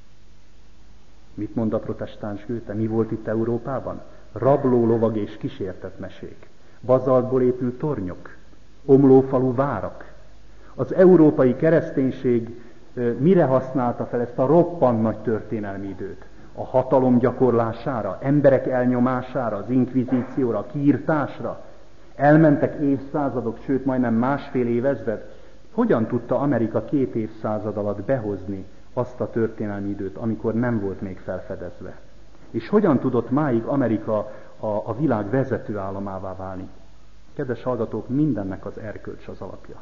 Mit mond a protestáns Goethe? Mi volt itt Európában? Rabló, lovag és kísértett mesék. Bazaltból épült tornyok, omlófalú várak. Az európai kereszténység mire használta fel ezt a roppant nagy történelmi időt? A hatalom gyakorlására, emberek elnyomására, az inkvizícióra, a kiirtásra? Elmentek évszázadok, sőt majdnem másfél évezred. Hogyan tudta Amerika 2 évszázad alatt behozni azt a történelmi időt, amikor nem volt még felfedezve? És hogyan tudott máig Amerika a világ vezető államává válni? Kedves hallgatók, mindennek az erkölcs az alapja.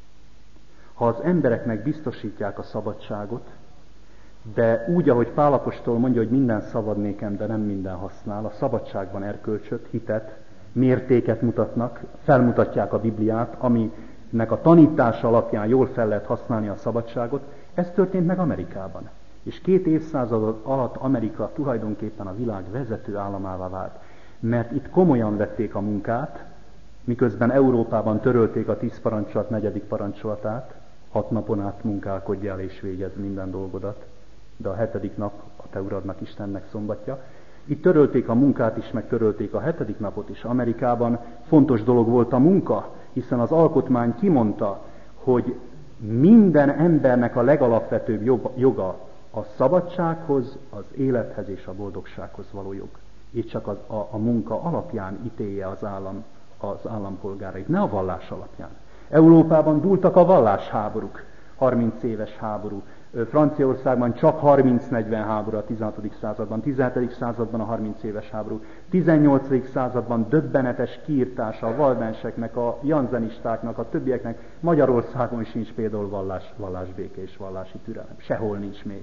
Ha az embereknek biztosítják a szabadságot, de úgy, ahogy Pál apostol mondja, hogy minden szabad nékem, de nem minden használ, a szabadságban erkölcsöt, hitet, mértéket mutatnak, felmutatják a Bibliát, aminek a tanítása alapján jól fel lehet használni a szabadságot, ez történt meg Amerikában. És 2 évszázad alatt Amerika tulajdonképpen a világ vezető államává vált. Mert itt komolyan vették a munkát, miközben Európában törölték a 10 parancsolat 4. parancsolatát, 6 napon át munkálkodjál és végezz minden dolgodat, de a 7. nap a te uradnak, Istennek szombatja. Itt törölték a munkát is, meg törölték a 7. napot is. Amerikában fontos dolog volt a munka, hiszen az alkotmány kimondta, hogy minden embernek a legalapvetőbb joga a szabadsághoz, az élethez és a boldogsághoz való jog. És csak a munka alapján ítélje az állam az állampolgárait, ne a vallás alapján. Európában dúltak a vallásháborúk, 30 éves háború. Franciaországban csak 30-40 háború a 16. században, 17. században a 30 éves háború, 18. században döbbenetes kiirtása a valdenseknek, a janzenistáknak, a többieknek. Magyarországon sincs például vallásbéke és vallási türelem. Sehol nincs még.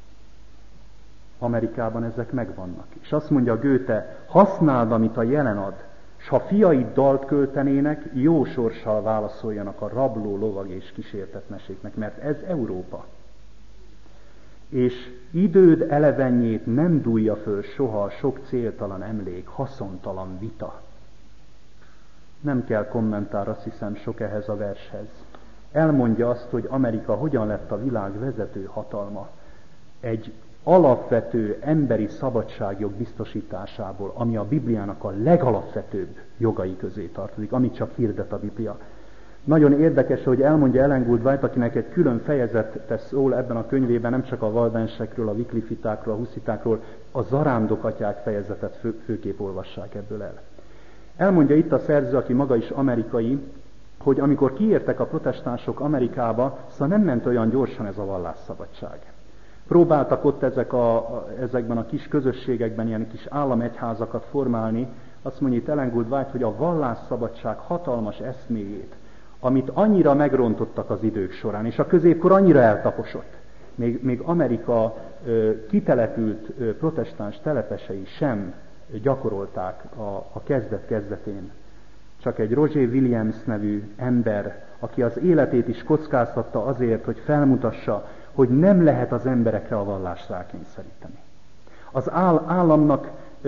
Amerikában ezek megvannak. És azt mondja Goethe, használd, amit a jelen ad, s ha fiaid dalt költenének, jó sorssal válaszoljanak a rabló, lovag és kísértett meséknek, mert ez Európa. És időd elevenjét nem dúlja föl soha a sok céltalan emlék, haszontalan vita. Nem kell kommentár, azt hiszem, sok ehhez a vershez. Elmondja azt, hogy Amerika hogyan lett a világ vezető hatalma. Egy alapvető emberi szabadságjog biztosításából, ami a Bibliának a legalapvetőbb jogai közé tartozik, amit csak hirdet a Biblia. Nagyon érdekes, hogy elmondja Ellen Gould White, akinek egy külön fejezet szól ebben a könyvében, nem csak a valdensekről, a Wycliffitákról, a huszitákról, a zarándokatyák fejezetet főképp olvassák ebből el. Elmondja itt a szerző, aki maga is amerikai, hogy amikor kiértek a protestánsok Amerikába, szóval nem ment olyan gyorsan ez a vallásszabadság. Próbáltak ott ezekben a kis közösségekben ilyen kis államegyházakat formálni. Azt mondja itt Ellen Gould White, hogy a vallásszabadság hatalmas eszméjét, amit annyira megrontottak az idők során, és a középkor annyira eltaposott, még Amerika kitelepült protestáns telepesei sem gyakorolták a kezdet-kezdetén. Csak egy Roger Williams nevű ember, aki az életét is kockáztatta azért, hogy felmutassa, hogy nem lehet az emberekre a vallást rákényszeríteni. Az államnak,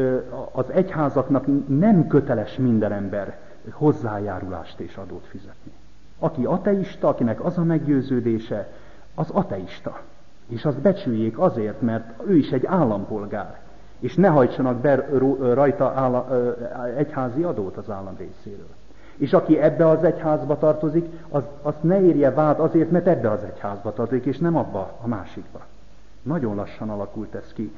az egyházaknak nem köteles minden ember hozzájárulást és adót fizetni. Aki ateista, akinek az a meggyőződése, az ateista. És azt becsüljék azért, mert ő is egy állampolgár. És ne hajtsanak be rajta egyházi adót az állam részéről. És aki ebbe az egyházba tartozik, azt ne érje vád azért, mert ebbe az egyházba tartozik, és nem abba a másikba. Nagyon lassan alakult ez ki,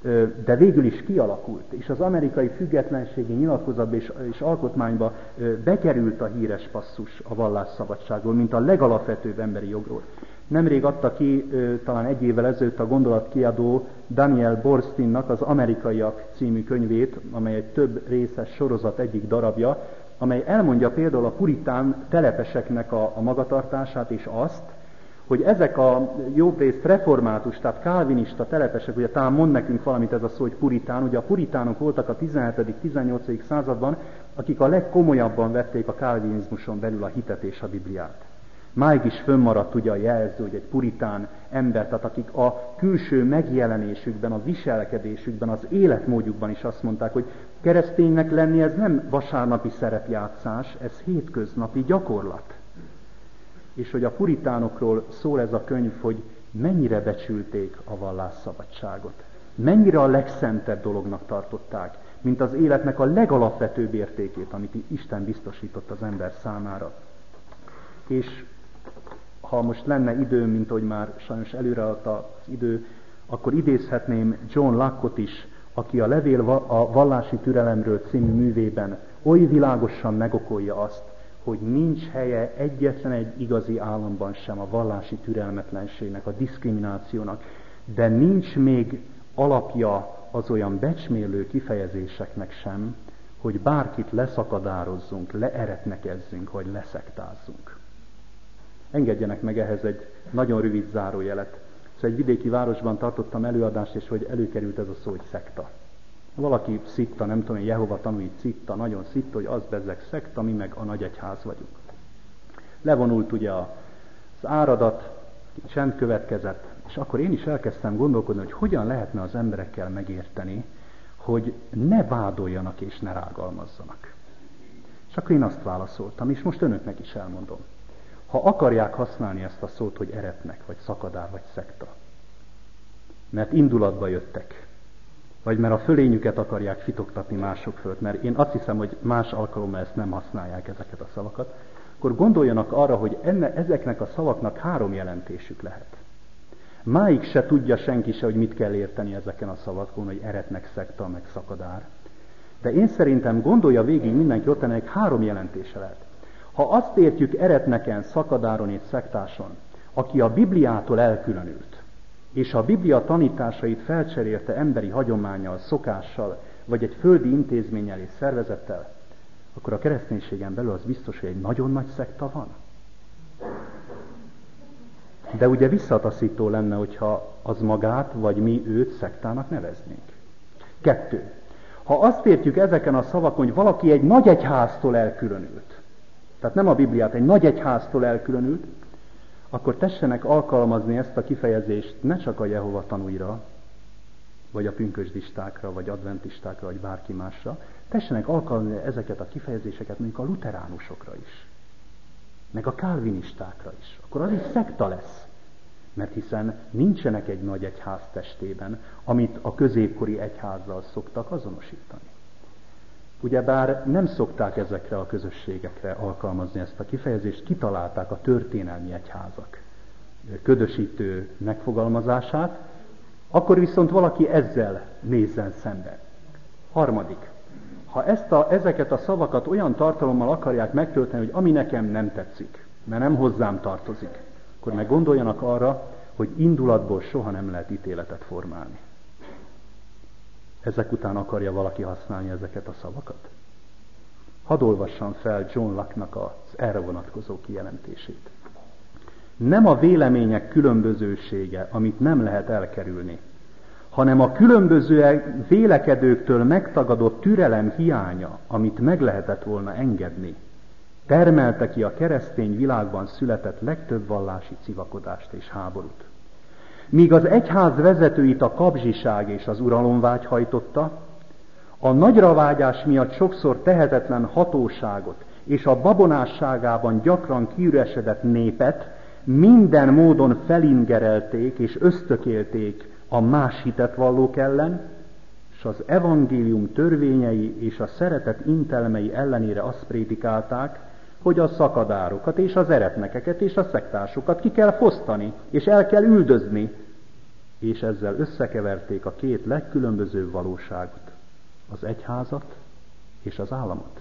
de végül is kialakult, és az amerikai függetlenségi nyilatkozatba és alkotmányba bekerült a híres passzus a vallásszabadságról, mint a legalapvetőbb emberi jogról. Nemrég adta ki, talán egy évvel ezelőtt a gondolatkiadó Daniel Borsteinnak az Amerikaiak című könyvét, amely egy több részes sorozat egyik darabja, amely elmondja például a puritán telepeseknek a magatartását és azt, hogy ezek a jobbrészt református, tehát kálvinista telepesek, ugye talán mond nekünk valamit ez a szó, hogy puritán, ugye a puritánok voltak a 17.-18. században, akik a legkomolyabban vették a kálvinizmuson belül a hitet és a Bibliát. Máig is fönnmaradt ugye a jelző, hogy egy puritán ember, tehát akik a külső megjelenésükben, a viselkedésükben, az életmódjukban is azt mondták, hogy kereszténynek lenni ez nem vasárnapi szerepjátszás, ez hétköznapi gyakorlat. És hogy a puritánokról szól ez a könyv, hogy mennyire becsülték a vallásszabadságot. Mennyire a legszentebb dolognak tartották, mint az életnek a legalapvetőbb értékét, amit Isten biztosított az ember számára. És ha most lenne időm, mint ahogy már sajnos előre adta az idő, akkor idézhetném John Locke-ot is, aki a Levél a vallási türelemről című művében oly világosan megokolja azt, hogy nincs helye egyetlen egy igazi államban sem a vallási türelmetlenségnek, a diszkriminációnak, de nincs még alapja az olyan becsmérlő kifejezéseknek sem, hogy bárkit leszakadározzunk, leeretnekezzünk, vagy leszektázzunk. Engedjenek meg ehhez egy nagyon rövid zárójelet. Szóval egy vidéki városban tartottam előadást, és hogy előkerült ez a szó, hogy szekta. Valaki szitta, nem tudom, Jehova tanúi szitta, nagyon szitta, hogy az bezzeg szekta, mi meg a nagy egyház vagyunk. Levonult ugye az áradat, csend következett, és akkor én is elkezdtem gondolkodni, hogy hogyan lehetne az emberekkel megérteni, hogy ne vádoljanak és ne rágalmazzanak. És akkor én azt válaszoltam, és most önöknek is elmondom. Ha akarják használni ezt a szót, hogy eretnek, vagy szakadár, vagy szekta, mert indulatba jöttek, vagy mert a fölényüket akarják fitoktatni mások fölött, mert én azt hiszem, hogy más alkalommal ezt nem használják, ezeket a szavakat, akkor gondoljanak arra, hogy ezeknek a szavaknak 3 jelentésük lehet. Máig se tudja senki se, hogy mit kell érteni ezeken a szavakon, hogy eretnek, szekta, meg szakadár. De én szerintem gondolja végig mindenki, ott ennek 3 jelentése lehet. Ha azt értjük eretneken, szakadáron és szektáson, aki a Bibliától elkülönült, és a Biblia tanításait felcserélte emberi hagyománnyal, szokással, vagy egy földi intézménnyel és szervezettel, akkor a kereszténységen belül az biztos, hogy egy nagyon nagy szekta van. De ugye visszataszító lenne, hogyha az magát, vagy mi őt szektának neveznénk. 2. Ha azt értjük ezeken a szavakon, hogy valaki egy nagy egyháztól elkülönült, tehát nem a Bibliát, egy nagy egyháztól elkülönült, akkor tessenek alkalmazni ezt a kifejezést ne csak a Jehova tanúira, vagy a pünkösdistákra, vagy adventistákra, vagy bárki másra, tessenek alkalmazni ezeket a kifejezéseket mondjuk a luteránusokra is, meg a kálvinistákra is. Akkor az is szekta lesz, mert hiszen nincsenek egy nagy egyház testében, amit a középkori egyházzal szoktak azonosítani. Ugyebár nem szokták ezekre a közösségekre alkalmazni ezt a kifejezést, kitalálták a történelmi egyházak ködösítő megfogalmazását, akkor viszont valaki ezzel nézzen szembe. Harmadik, ha ezeket a szavakat olyan tartalommal akarják megtölteni, hogy ami nekem nem tetszik, mert nem hozzám tartozik, akkor meg gondoljanak arra, hogy indulatból soha nem lehet ítéletet formálni. Ezek után akarja valaki használni ezeket a szavakat? Hadd olvassam fel John Locke-nak az erre vonatkozó kijelentését. Nem a vélemények különbözősége, amit nem lehet elkerülni, hanem a különböző vélekedőktől megtagadott türelem hiánya, amit meg lehetett volna engedni, termelte ki a keresztény világban született legtöbb vallási civakodást és háborút. Míg az egyház vezetőit a kapzsiság és az uralomvágy hajtotta, a nagyra vágyás miatt sokszor tehetetlen hatóságot és a babonásságában gyakran kiüresedett népet minden módon felingerelték és ösztökélték a más hitet vallók ellen, és az evangélium törvényei és a szeretet intelmei ellenére azt prédikálták, hogy a szakadárokat és az eretnekeket és a szektásokat ki kell fosztani, és el kell üldözni, és ezzel összekeverték a két legkülönbözőbb valóságot, az egyházat és az államot.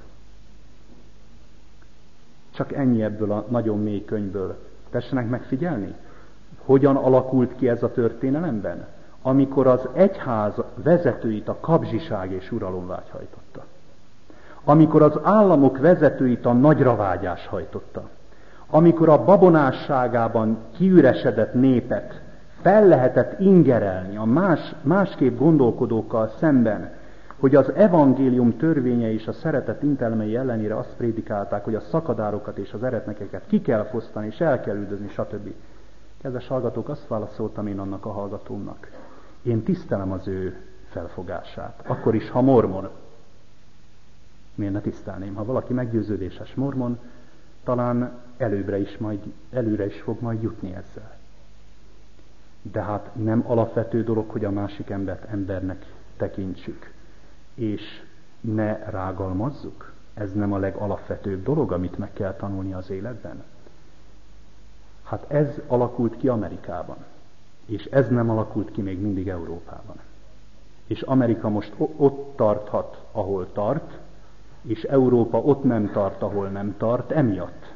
Csak ennyi ebből a nagyon mély könyvből. Tessenek megfigyelni, hogyan alakult ki ez a történelemben, amikor az egyház vezetőit a kapzsiság és uralomvágy hajtotta. Amikor az államok vezetőit a nagyravágyás hajtotta. Amikor a babonásságában kiüresedett népet fel lehetett ingerelni a másképp gondolkodókkal szemben, hogy az evangélium törvényei és a szeretet intelmei ellenére azt prédikálták, hogy a szakadárokat és az eretnekeket ki kell fosztani, és el kell üldözni, stb. Kedves hallgatók, azt válaszoltam én annak a hallgatómnak. Én tisztelem az ő felfogását. Akkor is, ha mormon. Miért ne tisztelném? Ha valaki meggyőződéses mormon, talán előre is fog majd jutni ezzel. De hát nem alapvető dolog, hogy a másik embert embernek tekintsük, és ne rágalmazzuk. Ez nem a legalapvetőbb dolog, amit meg kell tanulni az életben. Hát ez alakult ki Amerikában, és ez nem alakult ki még mindig Európában. És Amerika most ott tarthat, ahol tart, és Európa ott nem tart, ahol nem tart, emiatt.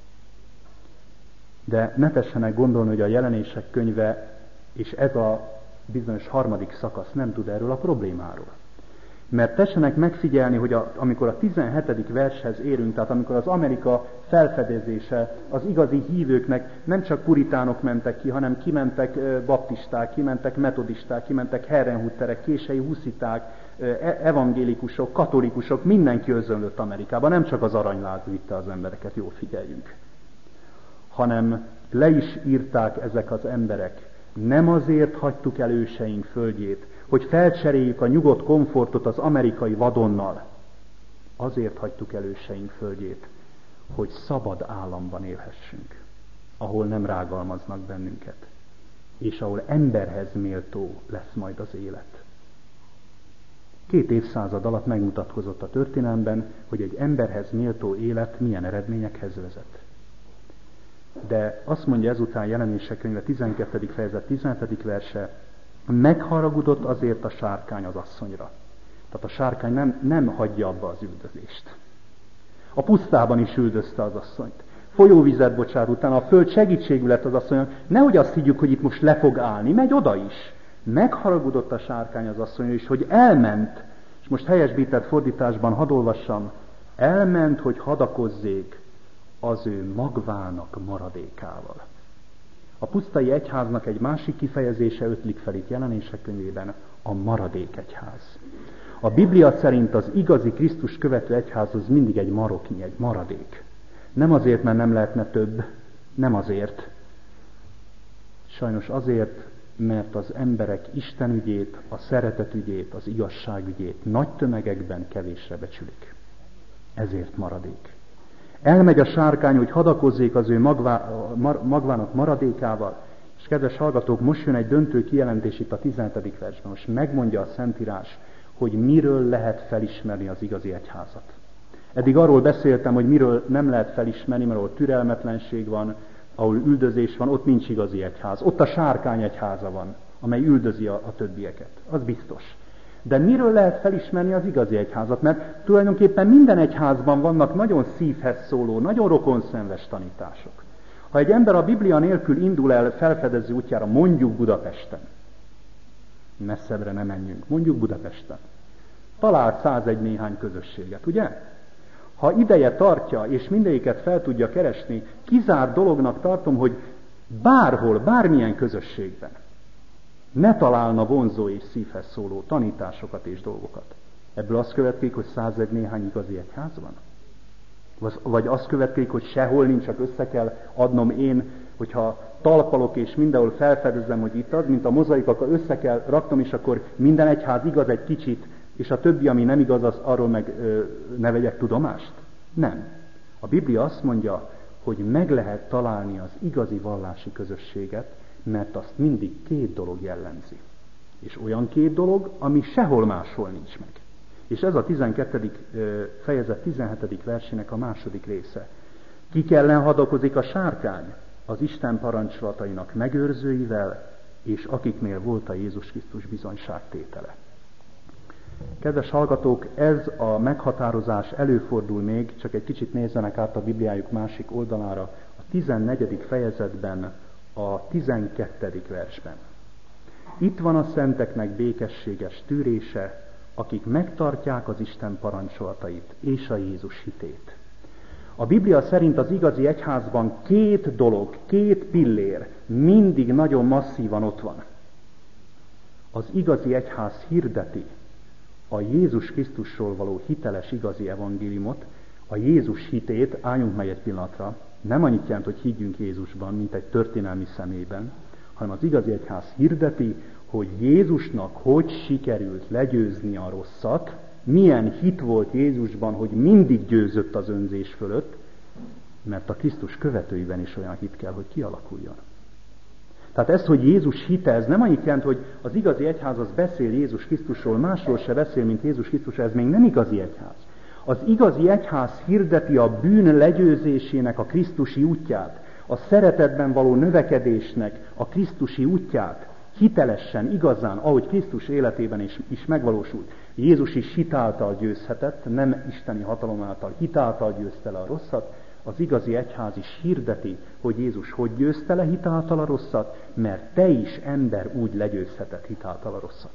De ne tessenek gondolni, hogy a Jelenések könyve és ez a bizonyos harmadik szakasz nem tud erről a problémáról. Mert tessenek megfigyelni, hogy amikor a 17. vershez érünk, tehát amikor az Amerika felfedezése az igazi hívőknek nem csak puritánok mentek ki, hanem kimentek baptisták, kimentek metodisták, kimentek herrenhutterek, kései husziták, evangélikusok, katolikusok, mindenki özönlött Amerikában, nem csak az aranyláz vitte az embereket, jól figyeljünk. Hanem le is írták ezek az emberek, nem azért hagytuk el őseink földjét, hogy felcseréljük a nyugodt komfortot az amerikai vadonnal. Azért hagytuk el őseink földjét, hogy szabad államban élhessünk, ahol nem rágalmaznak bennünket, és ahol emberhez méltó lesz majd az élet. 2 évszázad alatt megmutatkozott a történelemben, hogy egy emberhez méltó élet milyen eredményekhez vezet. De azt mondja ezután Jelenések könyve 12. fejezet 17. verse, megharagudott azért a sárkány az asszonyra. Tehát a sárkány nem hagyja abba az üldözést. A pusztában is üldözte az asszonyt. Folyóvizet bocsát utána, a föld segítségül lett az asszonynak. Nehogy azt higgyük, hogy itt most le fog állni, megy oda is. Megharagudott a sárkány az asszonyra is, hogy elment, és most helyesbített fordításban hadd olvassam, elment, hogy hadakozzék az ő magvának maradékával. A pusztai egyháznak egy másik kifejezése ötlik fel itt Jelenések könyvében, a maradék egyház. A Biblia szerint az igazi Krisztus követő egyház az mindig egy maroknyi, egy maradék. Nem azért, mert nem lehetne több, nem azért. Sajnos azért, mert az emberek Isten ügyét, a szeretet ügyét, az igazság ügyét nagy tömegekben kevésre becsülik. Ezért maradék. Elmegy a sárkány, hogy hadakozzék az ő magvának maradékával, és kedves hallgatók, most jön egy döntő kijelentés itt a 17. versben. Most megmondja a Szentírás, hogy miről lehet felismerni az igazi egyházat. Eddig arról beszéltem, hogy miről nem lehet felismerni, mert ahol türelmetlenség van, ahol üldözés van, ott nincs igazi egyház. Ott a sárkány egyháza van, amely üldözi a többieket. Az biztos. De miről lehet felismerni az igazi egyházat? Mert tulajdonképpen minden egyházban vannak nagyon szívhez szóló, nagyon rokonszenves tanítások. Ha egy ember a Biblia nélkül indul el felfedező útjára, mondjuk Budapesten, messzebbre nem menjünk, mondjuk Budapesten, talált 101 néhány közösséget, ugye? Ha ideje tartja, és mindegyiket fel tudja keresni, kizárt dolognak tartom, hogy bárhol, bármilyen közösségben ne találna vonzó és szívhez szóló tanításokat és dolgokat. Ebből az következik, hogy 101 néhány igazi egyház van? Vagy az következik, hogy sehol nincs, csak össze kell adnom én, hogyha talpalok és mindenhol felfedezem, hogy itt az, mint a mozaik, akkor össze kell raknom, és akkor minden egyház igaz egy kicsit, és a többi, ami nem igaz, az arról meg ne vegyek tudomást? Nem. A Biblia azt mondja, hogy meg lehet találni az igazi vallási közösséget, mert azt mindig két dolog jellemzi. És olyan két dolog, ami sehol máshol nincs meg. És ez a 12. fejezet 17. versének a második része. Kik ellen hadakozik a sárkány? Az Isten parancsolatainak megőrzőivel, és akiknél volt a Jézus Krisztus bizonyságtétele. Kedves hallgatók, ez a meghatározás előfordul még, csak egy kicsit nézzenek át a Bibliájuk másik oldalára, a 14. fejezetben, a 12. versben. Itt van a szenteknek békességes tűrése, akik megtartják az Isten parancsolatait és a Jézus hitét. A Biblia szerint az igazi egyházban két dolog, két pillér mindig nagyon masszívan ott van. Az igazi egyház hirdeti a Jézus Krisztusról való hiteles igazi evangéliumot, a Jézus hitét, álljunk meg egy pillanatra, nem annyit jelent, hogy higgyünk Jézusban, mint egy történelmi személyben, hanem az igazi egyház hirdeti, hogy Jézusnak hogy sikerült legyőzni a rosszat, milyen hit volt Jézusban, hogy mindig győzött az önzés fölött, mert a Krisztus követőiben is olyan hit kell, hogy kialakuljon. Tehát ez, hogy Jézus hite, ez nem annyit jelent, hogy az igazi egyház az beszél Jézus Krisztusról, másról se beszél, mint Jézus Krisztusról, ez még nem igazi egyház. Az igazi egyház hirdeti a bűn legyőzésének a krisztusi útját, a szeretetben való növekedésnek a krisztusi útját, hitelesen, igazán, ahogy Krisztus életében is megvalósult. Jézus is hit által győzhetett, nem isteni hatalom által, hit által győzte le a rosszat. Az igazi egyház is hirdeti, hogy Jézus hogy győzte le hit által a rosszat, mert te is, ember, úgy legyőzheted hit által a rosszat.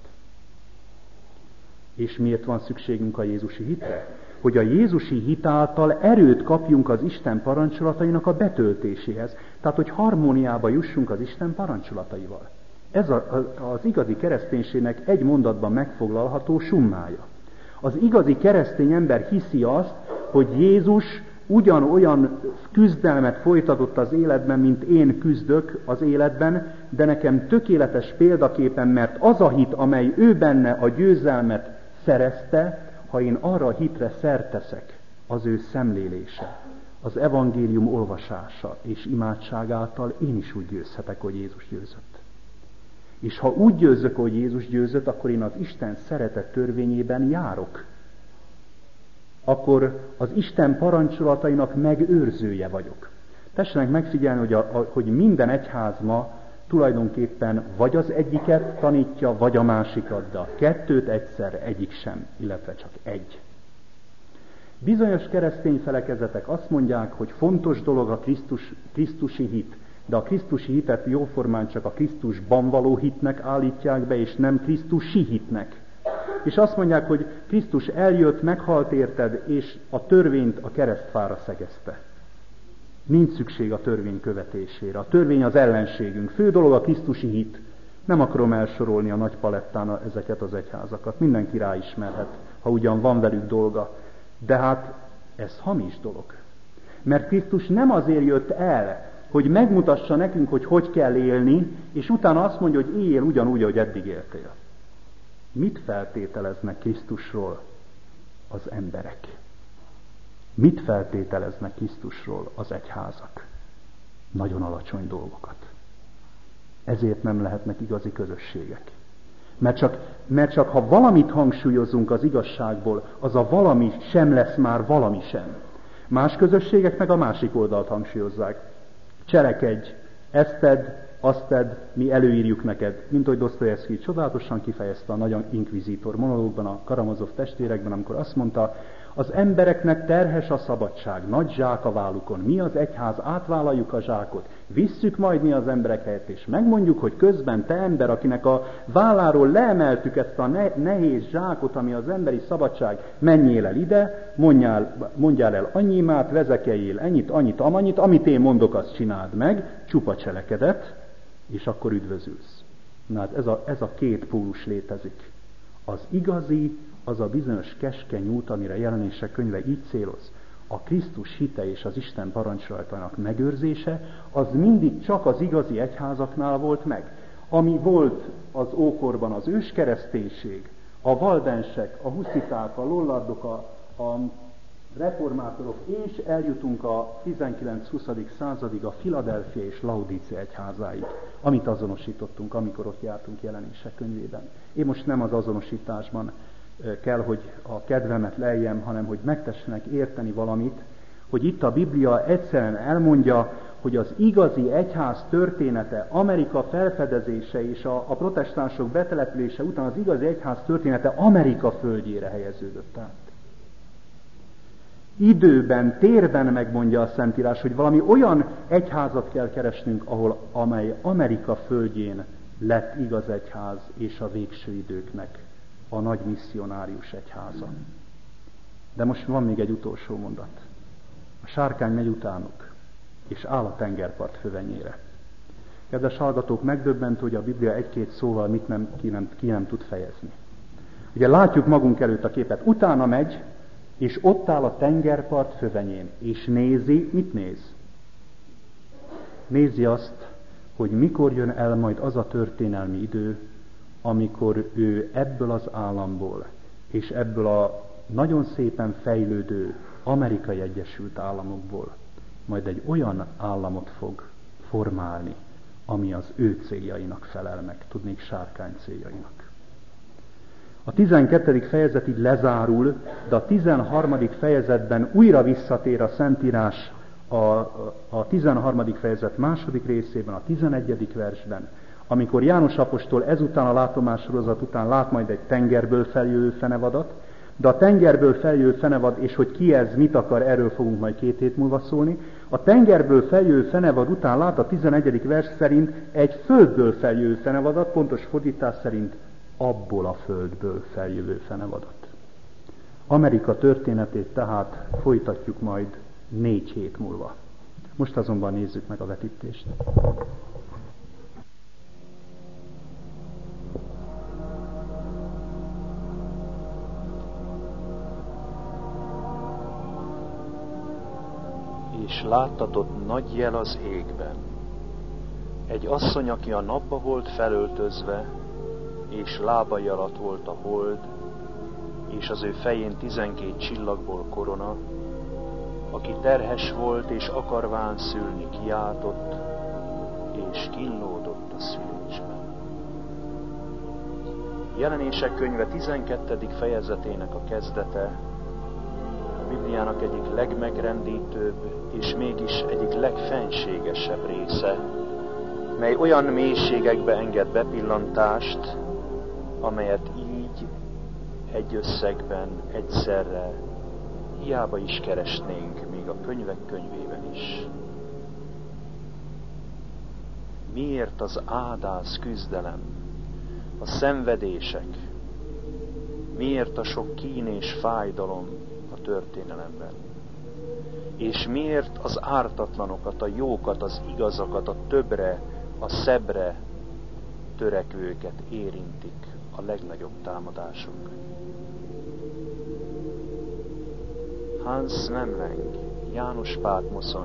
És miért van szükségünk a Jézusi hitre? Hogy a Jézusi hit által erőt kapjunk az Isten parancsolatainak a betöltéséhez. Tehát, hogy harmóniába jussunk az Isten parancsolataival. Ez az igazi kereszténységnek egy mondatban megfoglalható summája. Az igazi keresztény ember hiszi azt, hogy Jézus ugyanolyan küzdelmet folytatott az életben, mint én küzdök az életben, de nekem tökéletes példaképpen, mert az a hit, amely ő benne a győzelmet szerezte, ha én arra a hitre szert teszek, az ő szemlélése, az evangélium olvasása és imádság által én is úgy győzhetek, hogy Jézus győzött. És ha úgy győzök, hogy Jézus győzött, akkor én az Isten szeretet törvényében járok. Akkor az Isten parancsolatainak megőrzője vagyok. Tessenek megfigyelni, hogy minden egyház ma tulajdonképpen vagy az egyiket tanítja, vagy a másikat, de a kettőt egyszerre egyik sem, illetve csak egy. Bizonyos keresztény felekezetek azt mondják, hogy fontos dolog a krisztusi hit, de a krisztusi hitet jóformán csak a Krisztusban való hitnek állítják be, és nem krisztusi hitnek. És azt mondják, hogy Krisztus eljött, meghalt érted, és a törvényt a keresztfára szegezte. Nincs szükség a törvény követésére. A törvény az ellenségünk. Fő dolog a krisztusi hit. Nem akarom elsorolni a nagy palettán ezeket az egyházakat. Mindenki ráismerhet, ha ugyan van velük dolga. De hát ez hamis dolog. Mert Krisztus nem azért jött el, hogy megmutassa nekünk, hogy kell élni, és utána azt mondja, hogy éljél ugyanúgy, ahogy eddig éltél. Mit feltételeznek Krisztusról az emberek? Mit feltételeznek Krisztusról az egyházak? Nagyon alacsony dolgokat. Ezért nem lehetnek igazi közösségek. Mert csak ha valamit hangsúlyozunk az igazságból, az a valami sem lesz már valami sem. Más közösségek meg a másik oldalt hangsúlyozzák. Cselekedj, ezt tedd, azt tedd, mi előírjuk neked. Mint ahogy Dosztojevszkij csodálatosan kifejezte a nagy inkvizítor monológban, a Karamazov testvérekben, amikor azt mondta, az embereknek terhes a szabadság, nagy zsák a vállukon. Mi az egyház átvállaljuk a zsákot, visszük majd mi az emberek helyett, és megmondjuk, hogy közben te ember, akinek a válláról leemeltük ezt a nehéz zsákot, ami az emberi szabadság, menjél el ide, mondjál el annyi imát, vezekeljél ennyit, annyit, amannyit, amit én mondok, azt csináld meg, csupa cselekedet, és akkor üdvözülsz. Na hát ez a két pólus létezik. Az igazi, az a bizonyos keskeny út, amire Jelenések könyve így céloz, a Krisztus hite és az Isten parancsolatának megőrzése, az mindig csak az igazi egyházaknál volt meg. Ami volt az ókorban az őskereszténység, a valdensek, a husziták, a lollardok, a reformátorok, és eljutunk a 19-20. századig a Philadelphia és Laodicea egyházáig, amit azonosítottunk, amikor ott jártunk Jelenések könyvében. Én most nem az azonosításban kell, hogy a kedvemet leljem, hanem hogy megtessenek érteni valamit, hogy itt a Biblia egyszerűen elmondja, hogy az igazi egyház története, Amerika felfedezése és a protestánsok betelepülése után az igazi egyház története Amerika földjére helyeződött át. Időben, térben megmondja a Szentírás, hogy valami olyan egyházat kell keresnünk, amely Amerika földjén lett igaz egyház és a végső időknek a nagy misszionárius egyháza. De most van még egy utolsó mondat. A sárkány megy utánuk, és áll a tengerpart fövenyére. Kedves hallgatók, megdöbbentő, hogy a Biblia egy-két szóval ki nem tud fejezni. Ugye látjuk magunk előtt a képet. Utána megy, és ott áll a tengerpart fövenyén, és nézi, mit néz? Nézi azt, hogy mikor jön el majd az a történelmi idő, amikor ő ebből az államból, és ebből a nagyon szépen fejlődő Amerikai Egyesült Államokból majd egy olyan államot fog formálni, ami az ő céljainak felel meg, tudnék sárkány céljainak. A 12. fejezet így lezárul, de a 13. fejezetben újra visszatér a Szentírás a 13. fejezet második részében, a 11. versben, amikor János apostol ezután a látomássorozat után lát majd egy tengerből feljövő fenevadat, de a tengerből feljövő fenevad, és hogy ki ez, mit akar, erről fogunk majd 2 hét múlva szólni. A tengerből feljövő fenevad után lát a 11. vers szerint egy földből feljövő fenevadat, pontos fordítás szerint abból a földből feljövő fenevadat. Amerika történetét tehát folytatjuk majd 4 hét múlva. Most azonban nézzük meg a vetítést. És láttatott nagy jel az égben. Egy asszony, aki a napba volt felöltözve, és lábai alatt volt a hold, és az ő fején 12 csillagból korona, aki terhes volt, és akarván szülni kiáltott, és kínlódott a szülésben. Jelenések könyve 12. fejezetének a kezdete, a Bibliának egyik legmegrendítőbb, és mégis egyik legfenségesebb része, mely olyan mélységekbe enged bepillantást, amelyet így egy összegben, egyszerre hiába is keresnénk, még a könyvek könyvében is. Miért az ádáz küzdelem, a szenvedések, miért a sok kín és fájdalom a történelemben? És miért az ártatlanokat, a jókat, az igazakat, a többre, a szebbre törekvőket érintik a legnagyobb támadások? Hans Memling, János Pátmoszon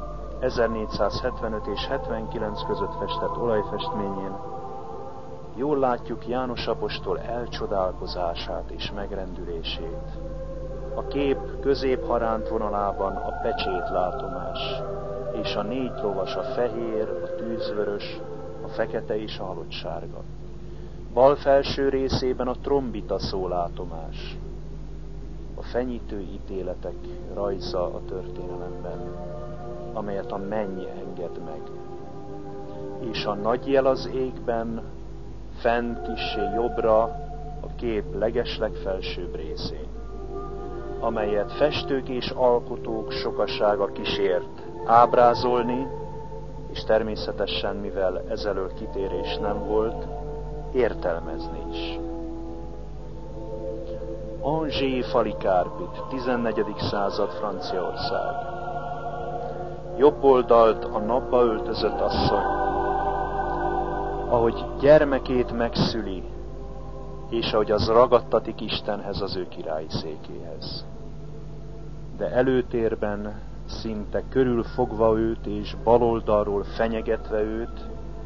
1475 és 79 között festett olajfestményén jól látjuk János apostol elcsodálkozását és megrendülését. A kép középharánt vonalában a pecsétlátomás, és a 4 lovas, a fehér, a tűzvörös, a fekete és a halottsárga. bal felső részében a trombita szólátomás, a fenyítő ítéletek rajza a történelemben, amelyet a menny enged meg. És a nagy jel az égben, fenn kissé jobbra a kép legeslegfelsőbb részén, amelyet festők és alkotók sokasága kísért ábrázolni, és természetesen, mivel ezelől kitérés nem volt, értelmezni is. Angers fali kárpit, 14. század Franciaország. Jobb oldalt a napba öltözött asszony, ahogy gyermekét megszüli, és ahogy az ragadtatik Istenhez, az ő királyi székéhez. De előtérben, szinte körülfogva őt, és baloldalról fenyegetve őt,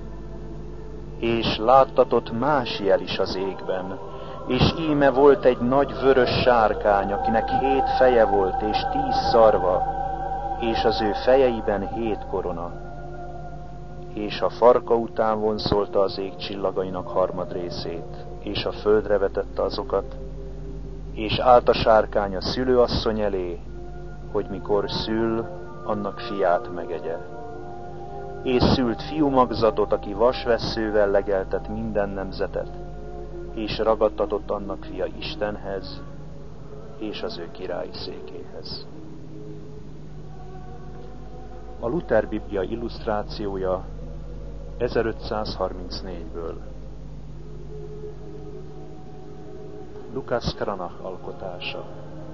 és láttatott más jel is az égben, és íme volt egy nagy vörös sárkány, akinek 7 feje volt, és 10 szarva, és az ő fejeiben 7 korona. És a farka után vonszolta az ég csillagainak harmadrészét, és a földre vetette azokat, és állt a sárkány a szülőasszony elé, hogy mikor szül, annak fiát megegye. És szült fiúmagzatot, aki vasvesszővel legeltet minden nemzetet, és ragadtatott annak fia Istenhez, és az ő királyi székéhez. A Luther Biblia illusztrációja 1534-ből. Lukács Cranach alkotása.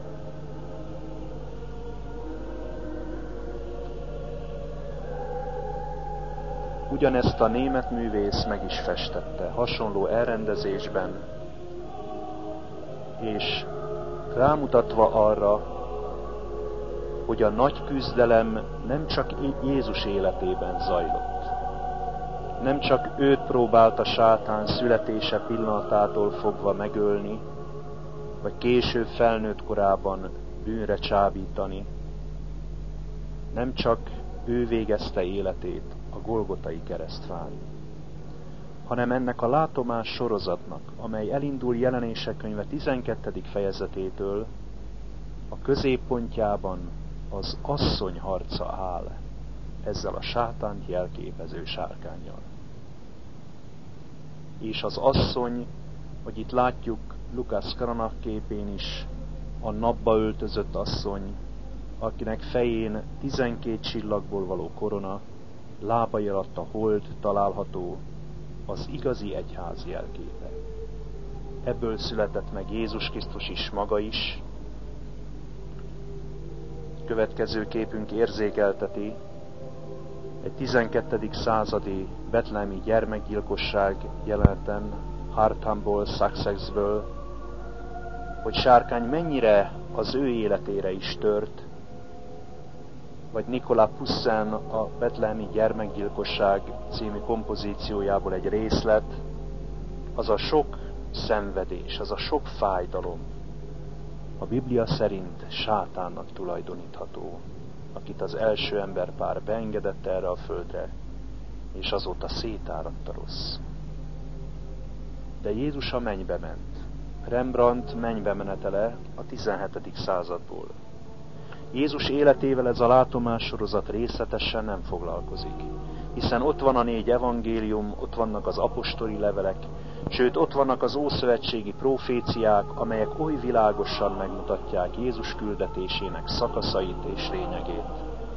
Ugyanezt a német művész meg is festette, hasonló elrendezésben, és rámutatva arra, hogy a nagy küzdelem nem csak Jézus életében zajlott. Nem csak őt próbálta sátán születése pillanatától fogva megölni, vagy később felnőtt korában bűnre csábítani. Nem csak ő végezte életét a Golgotai keresztfán, hanem ennek a látomás sorozatnak, amely elindul Jelenések könyve 12. fejezetétől, a középpontjában az asszony harca áll ezzel a sátánt jelképező sárkánnyal. És az asszony, hogy itt látjuk Lukács Cranach képén is, a napba öltözött asszony, akinek fején 12 csillagból való korona, lábai alatt a hold található, az igazi egyház jelképe. Ebből született meg Jézus Krisztus is maga is. Következő képünk érzékelteti egy 12. századi betlehemi gyermekgyilkosság jeleneten Harthamból, Sussexből, hogy sárkány mennyire az ő életére is tört, vagy Nicolas Poussin a betlehemi gyermekgyilkosság című kompozíciójából egy részlet, az a sok szenvedés, az a sok fájdalom, a Biblia szerint sátánnak tulajdonítható, akit az első emberpár beengedett erre a földre, és azóta szétáradt a rossz. De Jézus a mennybe ment. Rembrandt mennybe menetele a 17. századból. Jézus életével ez a látomássorozat részletesen nem foglalkozik, hiszen ott van a 4 evangélium, ott vannak az apostoli levelek, sőt ott vannak az ószövetségi proféciák, amelyek oly világosan megmutatják Jézus küldetésének szakaszait és lényegét.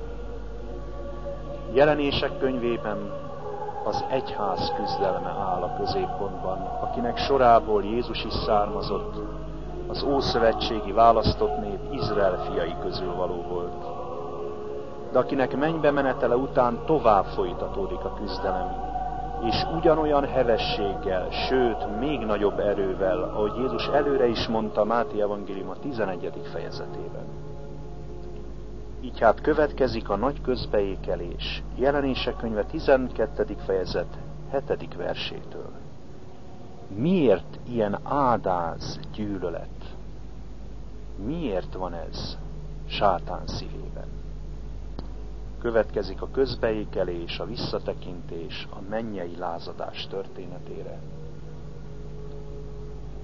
Jelenések könyvében az egyház küzdelme áll a középpontban, akinek sorából Jézus is származott, az ószövetségi választott nép Izrael fiai közül való volt. De akinek mennybe menetele után tovább folytatódik a küzdelem, és ugyanolyan hevességgel, sőt, még nagyobb erővel, ahogy Jézus előre is mondta Máté evangélium a 11. fejezetében. Így hát következik a nagy közbeékelés, Jelenések könyve 12. fejezet 7. versétől. Miért ilyen ádáz gyűlölet? Miért van ez sátán szívében? Következik a közbeékelés, a visszatekintés a mennyei lázadás történetére.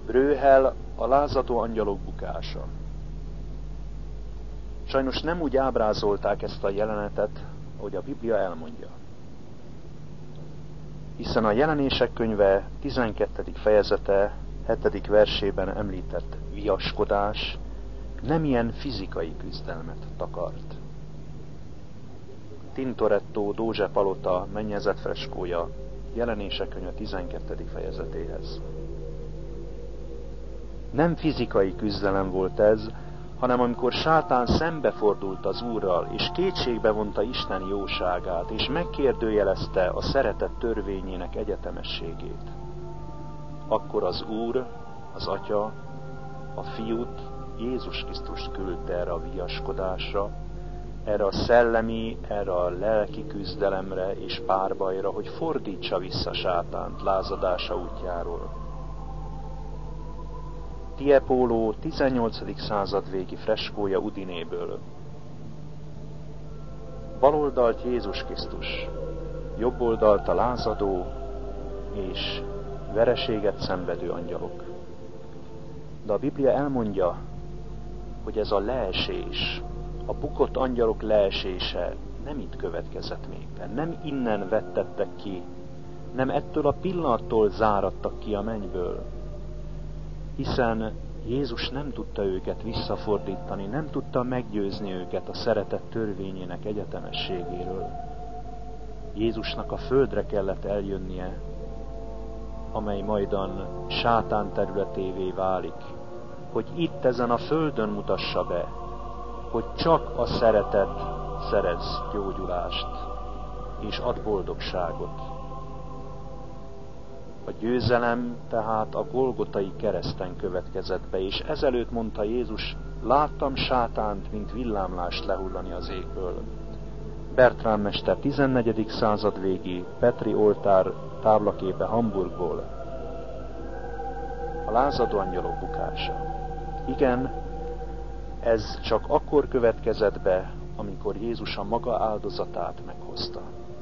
Brőhel, a lázadó angyalok bukása. Sajnos nem úgy ábrázolták ezt a jelenetet, ahogy a Biblia elmondja. Hiszen a Jelenések könyve 12. fejezete 7. versében említett viaskodás nem ilyen fizikai küzdelmet takart. Tintoretto Doge Palota mennyezetfreskója Jelenések könyve 12. fejezetéhez. Nem fizikai küzdelem volt ez, hanem amikor sátán szembefordult az Úrral, és kétségbe vonta Isten jóságát, és megkérdőjelezte a szeretet törvényének egyetemességét. Akkor az Úr, az Atya, a Fiút, Jézus Krisztust küldte erre a viaskodásra, erre a szellemi, erre a lelki küzdelemre és párbajra, hogy fordítsa vissza sátánt lázadása útjáról. Tiepolo 18. század végi freskója Udinéből. Baloldalt Jézus Krisztus, jobboldalt a lázadó és vereséget szenvedő angyalok. De a Biblia elmondja, hogy ez a leesés, a bukott angyalok leesése nem itt következett még be, nem innen vettettek ki, nem ettől a pillanattól záradtak ki a mennyből, hiszen Jézus nem tudta őket visszafordítani, nem tudta meggyőzni őket a szeretet törvényének egyetemességéről. Jézusnak a földre kellett eljönnie, amely majdan sátán területévé válik, hogy itt ezen a földön mutassa be, hogy csak a szeretet szerez gyógyulást és ad boldogságot. A győzelem tehát a Golgotai kereszten következett be, és ezelőtt mondta Jézus, láttam sátánt, mint villámlást lehullani az égből. Bertrán mester 14. század végi Petri oltár táblaképe Hamburgból. A lázadó angyalok bukása. Igen, ez csak akkor következett be, amikor Jézus a maga áldozatát meghozta.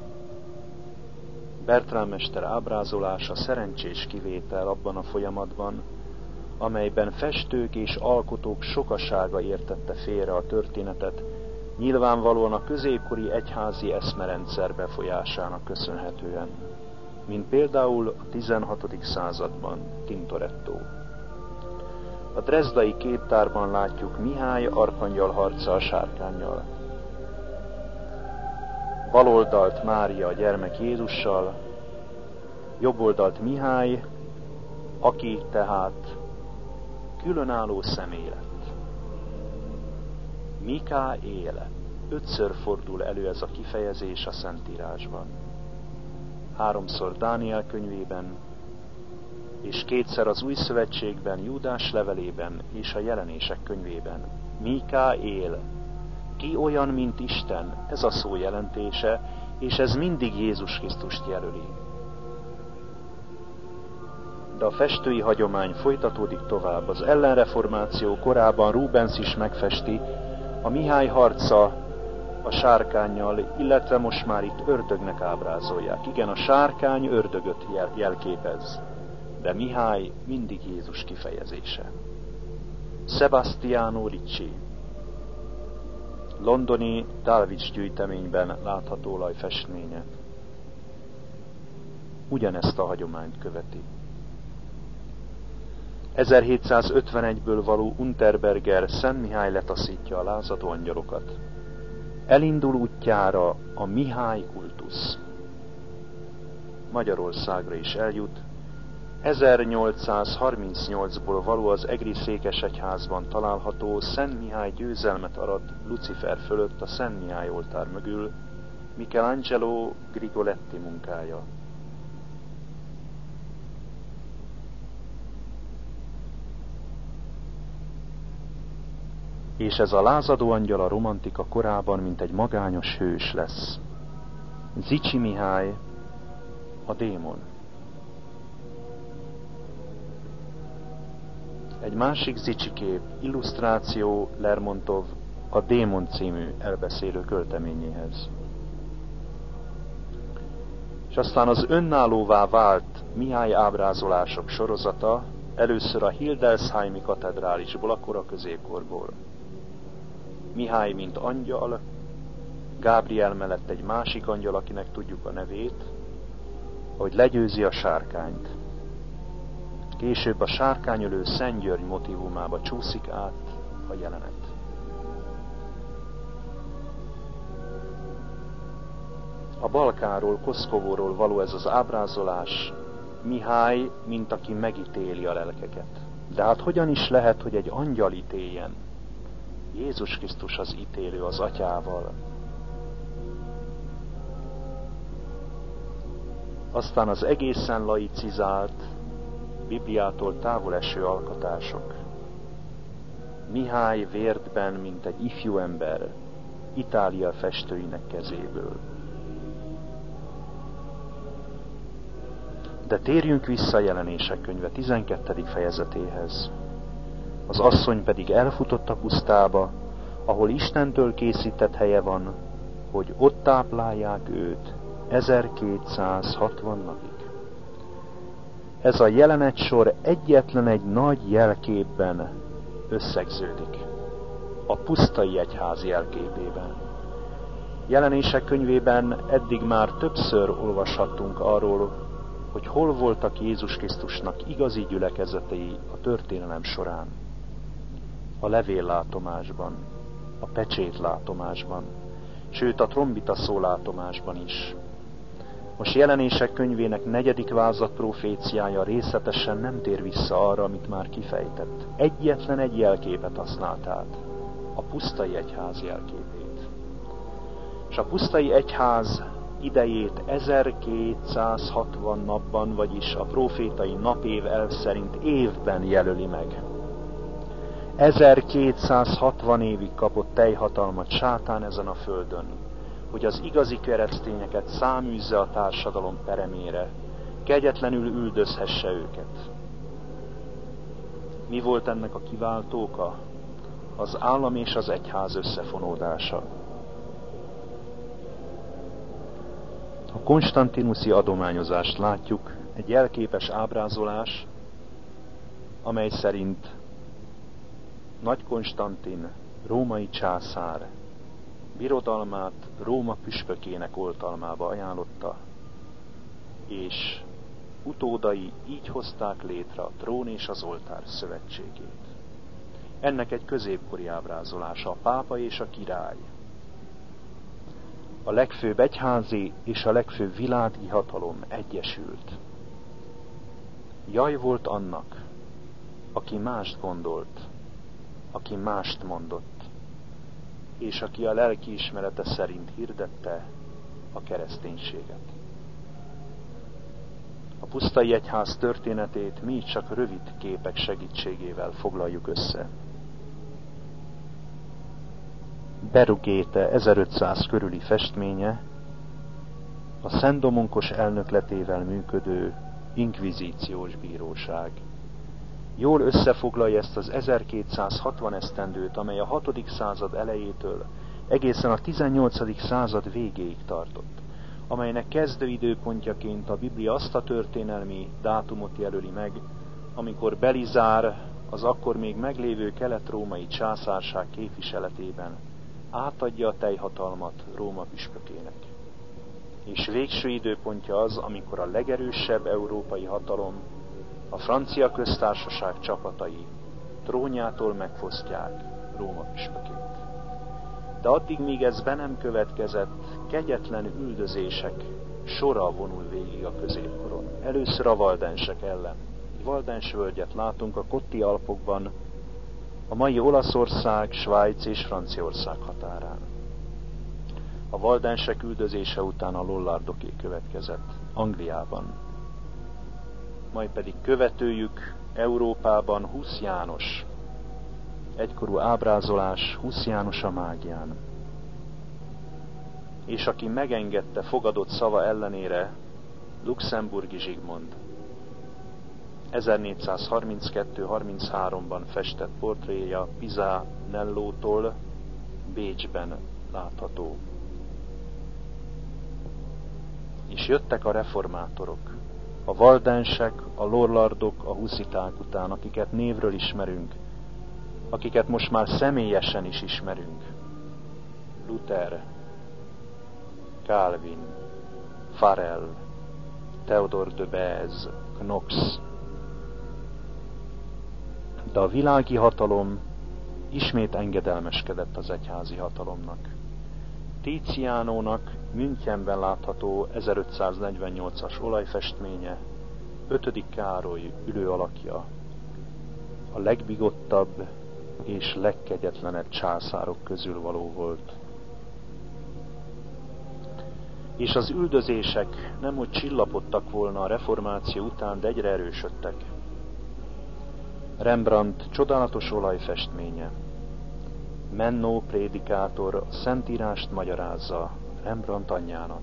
Bertrán mester ábrázolása szerencsés kivétel abban a folyamatban, amelyben festők és alkotók sokasága értette félre a történetet, nyilvánvalóan a középkori egyházi eszmerendszer befolyásának köszönhetően, mint például a 16. században Tintoretto. A drezdai képtárban látjuk Mihály arkangyal harca a sárkánnyal. Baloldalt Mária a gyermek Jézussal, jobboldalt Mihály, aki tehát különálló személy lett. Mikaél. 5-ször fordul elő ez a kifejezés a Szentírásban. 3-szor Dániel könyvében, és 2-szer az Új Szövetségben, Júdás levelében és a Jelenések könyvében. Mikaél. Ki olyan, mint Isten? Ez a szó jelentése, és ez mindig Jézus Krisztust jelöli. De a festői hagyomány folytatódik tovább. Az ellenreformáció korában Rubens is megfesti a Mihály harca a sárkánnyal, illetve most már itt ördögnek ábrázolják. Igen, a sárkány ördögöt jelképez, de Mihály mindig Jézus kifejezése. Sebastiano Ricci, londoni Dulwich gyűjteményben látható olajfestménye ugyanezt a hagyományt követi. 1751-ből való Unterberger Szent Mihály letaszítja a lázadó angyalokat. Elindul útjára a Mihály kultusz. Magyarországra is eljut. 1838-ból való az egri székesegyházban található Szent Mihály győzelmet arat Lucifer fölött a Szent Mihály oltár mögül Michelangelo Grigoletti munkája. És ez a lázadó angyal a romantika korában, mint egy magányos hős lesz. Zichy Mihály, a démon. Egy másik Zichy kép, illusztráció Lermontov a Démon című elbeszélő költeményéhez. És aztán az önállóvá vált Mihály ábrázolások sorozata Először a Hildesheimi katedrálisból, akkor a középkorból. Mihály, mint angyal, Gábriel mellett egy másik angyal, akinek tudjuk a nevét, hogy legyőzi a sárkányt. Később a sárkányölő Szent György motívumába csúszik át a jelenet. A Balkáról, Koszkovóról való ez az ábrázolás, Mihály, mint aki megítéli a lelkeket. De hát hogyan is lehet, hogy egy angyal ítéljen? Jézus Krisztus az ítélő az atyával. Aztán az egészen laicizált, Bibliától távol eső alkotások. Mihály vértben, mint egy ifjú ember, Itália festőinek kezéből. De térjünk vissza a Jelenések könyve 12. fejezetéhez. Az asszony pedig elfutott a pusztába, ahol Istentől készített helye van, hogy ott táplálják őt 1260 napig. Ez a jelenetsor egyetlen egy nagy jelképben összegződik. A pusztai egyház jelképében. Jelenések könyvében eddig már többször olvashattunk arról, hogy hol voltak Jézus Krisztusnak igazi gyülekezetei a történelem során. A levéllátomásban, a pecsétlátomásban, sőt a trombitaszó látomásban is. Most Jelenések könyvének 4. vázat proféciája részletesen nem tér vissza arra, amit már kifejtett. Egyetlen egy jelképet használt át, a pusztai egyház jelképét. És a pusztai egyház idejét 1260 napban, vagyis a profétai napév elv szerint évben jelöli meg. 1260 évig kapott teljhatalmat sátán ezen a földön, hogy az igazi keresztényeket száműzze a társadalom peremére, kegyetlenül üldözhesse őket. Mi volt ennek a kiváltóka? Az állam és az egyház összefonódása. A konstantinuszi adományozást látjuk, egy jelképes ábrázolás, amely szerint Nagy Konstantin, római császár, birodalmát Róma püspökének oltalmába ajánlotta, és utódai így hozták létre a trón és az oltár szövetségét. Ennek egy középkori ábrázolása a pápa és a király. A legfőbb egyházi és a legfőbb világi hatalom egyesült. Jaj volt annak, aki mást gondolt, aki mást mondott, és aki a lelkiismerete szerint hirdette a kereszténységet. A pusztai egyház történetét mi csak rövid képek segítségével foglaljuk össze. Berugéte 1500 körüli festménye a Szent Domonkos elnökletével működő inkvizíciós bíróság. Jól összefoglalja ezt az 1260 esztendőt, amely a 6. század elejétől egészen a 18. század végéig tartott, amelynek kezdőidőpontjaként a Biblia azt a történelmi dátumot jelöli meg, amikor Belizár, az akkor még meglévő kelet-római császárság képviseletében átadja a teljhatalmat Róma püspökének. És végső időpontja az, amikor a legerősebb európai hatalom, a francia köztársaság csapatai trónjától megfosztják Róma püspökét. De addig, míg ez be nem következett, kegyetlen üldözések sora vonul végig a középkoron. Először a valdensek ellen. Valdens völgyet látunk a Kotti Alpokban, a mai Olaszország, Svájc és Franciaország határán. A valdensek üldözése után a lollardoké következett Angliában. Majd pedig követőjük Európában Husz János, egykorú ábrázolás Husz János a mágián. És aki megengedte fogadott szava ellenére, Luxemburgi Zsigmond. 1432-33-ban festett portréja Pisanellótól Bécsben látható. És jöttek a reformátorok. a valdensek, a lorlardok, a husziták után, akiket névről ismerünk, akiket most már személyesen is ismerünk. Luther, Calvin, Farel, Theodor de Beze, Knox. De a világi hatalom ismét engedelmeskedett az egyházi hatalomnak. Tizianónak Münchenben látható 1548-as olajfestménye, 5. Károly ülő alakja, a legbigottabb és legkegyetlenebb császárok közül való volt. És az üldözések nemhogy csillapodtak volna a reformáció után, de egyre erősödtek. Rembrandt csodálatos olajfestménye. Menno prédikátor a Szentírást magyarázza Rembrandt anyjának.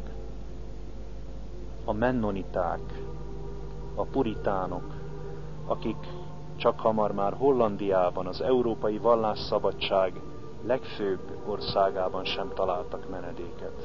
A mennoniták, a puritánok, akik csak hamar már Hollandiában, az európai vallásszabadság legfőbb országában sem találtak menedéket.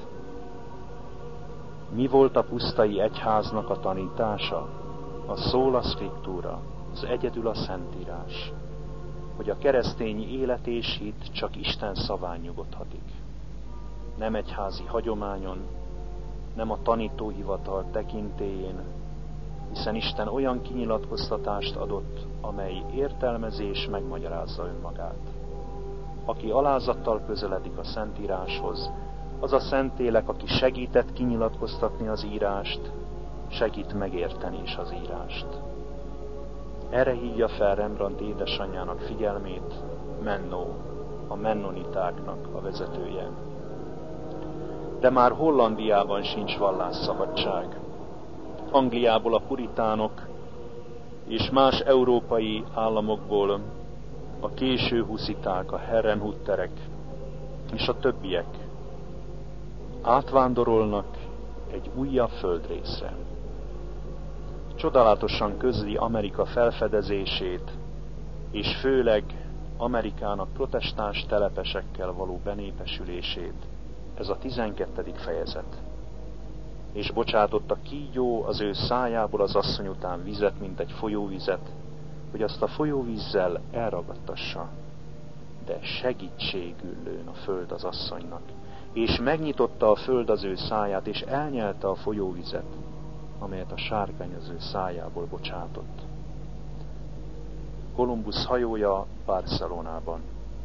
Mi volt a pusztai egyháznak a tanítása? A sola scriptura, az egyedül a Szentírás, hogy a keresztény élet és hit csak Isten szaván nyugodhatik. Nem egyházi hagyományon, nem a tanítóhivatal tekintélyén, hiszen Isten olyan kinyilatkoztatást adott, amely értelmezi és megmagyarázza önmagát. Aki alázattal közeledik a Szentíráshoz, az a Szentlélek, aki segített kinyilatkoztatni az írást, segít megérteni is az írást. Erre hívja fel Rembrandt édesanyjának figyelmét Menno, a mennonitáknak a vezetője. De már Hollandiában sincs vallásszabadság. Angliából a puritánok és más európai államokból a késő husziták, a herrenhutterek és a többiek átvándorolnak egy újabb földrészre. Csodálatosan közli Amerika felfedezését, és főleg Amerikának protestáns telepesekkel való benépesülését, ez a 12. fejezet. És bocsátott a kígyó az ő szájából az asszony után vizet, mint egy folyóvizet, hogy azt a folyóvízzel elragadtassa. De segítségül lőn a föld az asszonynak, és megnyitotta a föld az ő száját, és elnyelte a folyóvizet, amelyet a sárkány az ő szájából bocsátott. Kolumbusz hajója Barcelonában.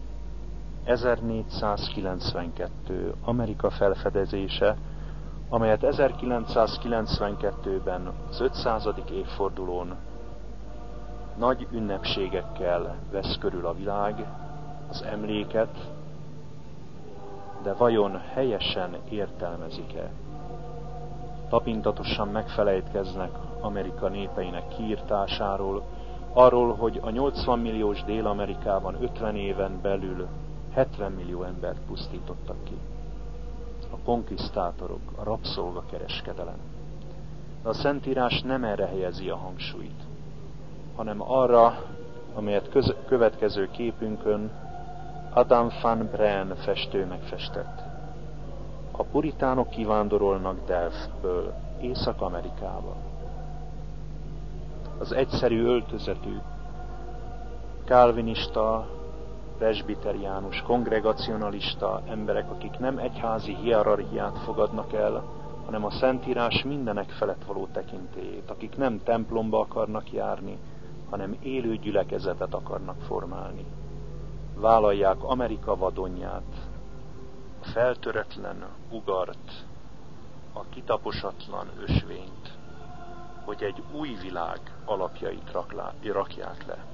1492 Amerika felfedezése, amelyet 1992-ben az 500. évfordulón nagy ünnepségekkel vesz körül a világ, az emléket, de vajon helyesen értelmezik-e? Tapintatosan megfelejtkeznek Amerika népeinek kiirtásáról, arról, hogy a 80 milliós Dél-Amerikában 50 éven belül 70 millió embert pusztítottak ki. A konkisztátorok, a rabszolgakereskedelem. De a Szentírás nem erre helyezi a hangsúlyt, hanem arra, amelyet következő képünkön Adam van Breen festő megfestett. A puritánok kivándorolnak Delftből Észak-Amerikába. Az egyszerű öltözetű, kálvinista, presbiteriánus, kongregacionalista emberek, akik nem egyházi hierarchiát fogadnak el, hanem a Szentírás mindenek felett való tekintélyét, akik nem templomba akarnak járni, hanem élő gyülekezetet akarnak formálni. Vállalják Amerika vadonját, a feltöretlen ugart, a kitaposatlan ösvényt, hogy egy új világ alapjait rakják le.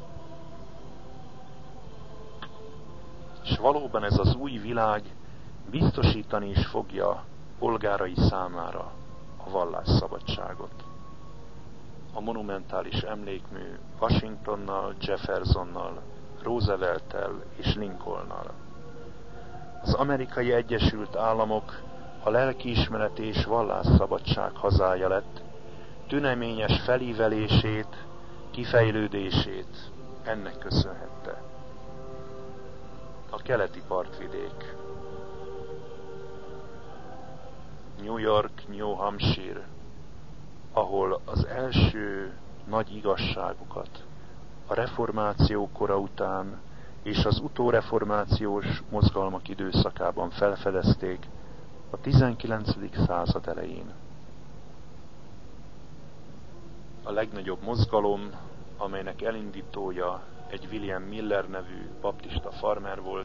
És valóban ez az új világ biztosítani is fogja polgárai számára a vallásszabadságot. A monumentális emlékmű Washingtonnal, Jeffersonnal, Roosevelttel és Lincolnnal. Az Amerikai Egyesült Államok a lelkiismeret és vallásszabadság hazája lett, tüneményes felívelését, kifejlődését ennek köszönhette. A keleti partvidék, New York, New Hampshire, ahol az első nagy igazságokat a reformáció kora után és az utóreformációs mozgalmak időszakában felfedezték a 19. század elején. A legnagyobb mozgalom, amelynek elindítója egy William Miller nevű baptista farmer volt,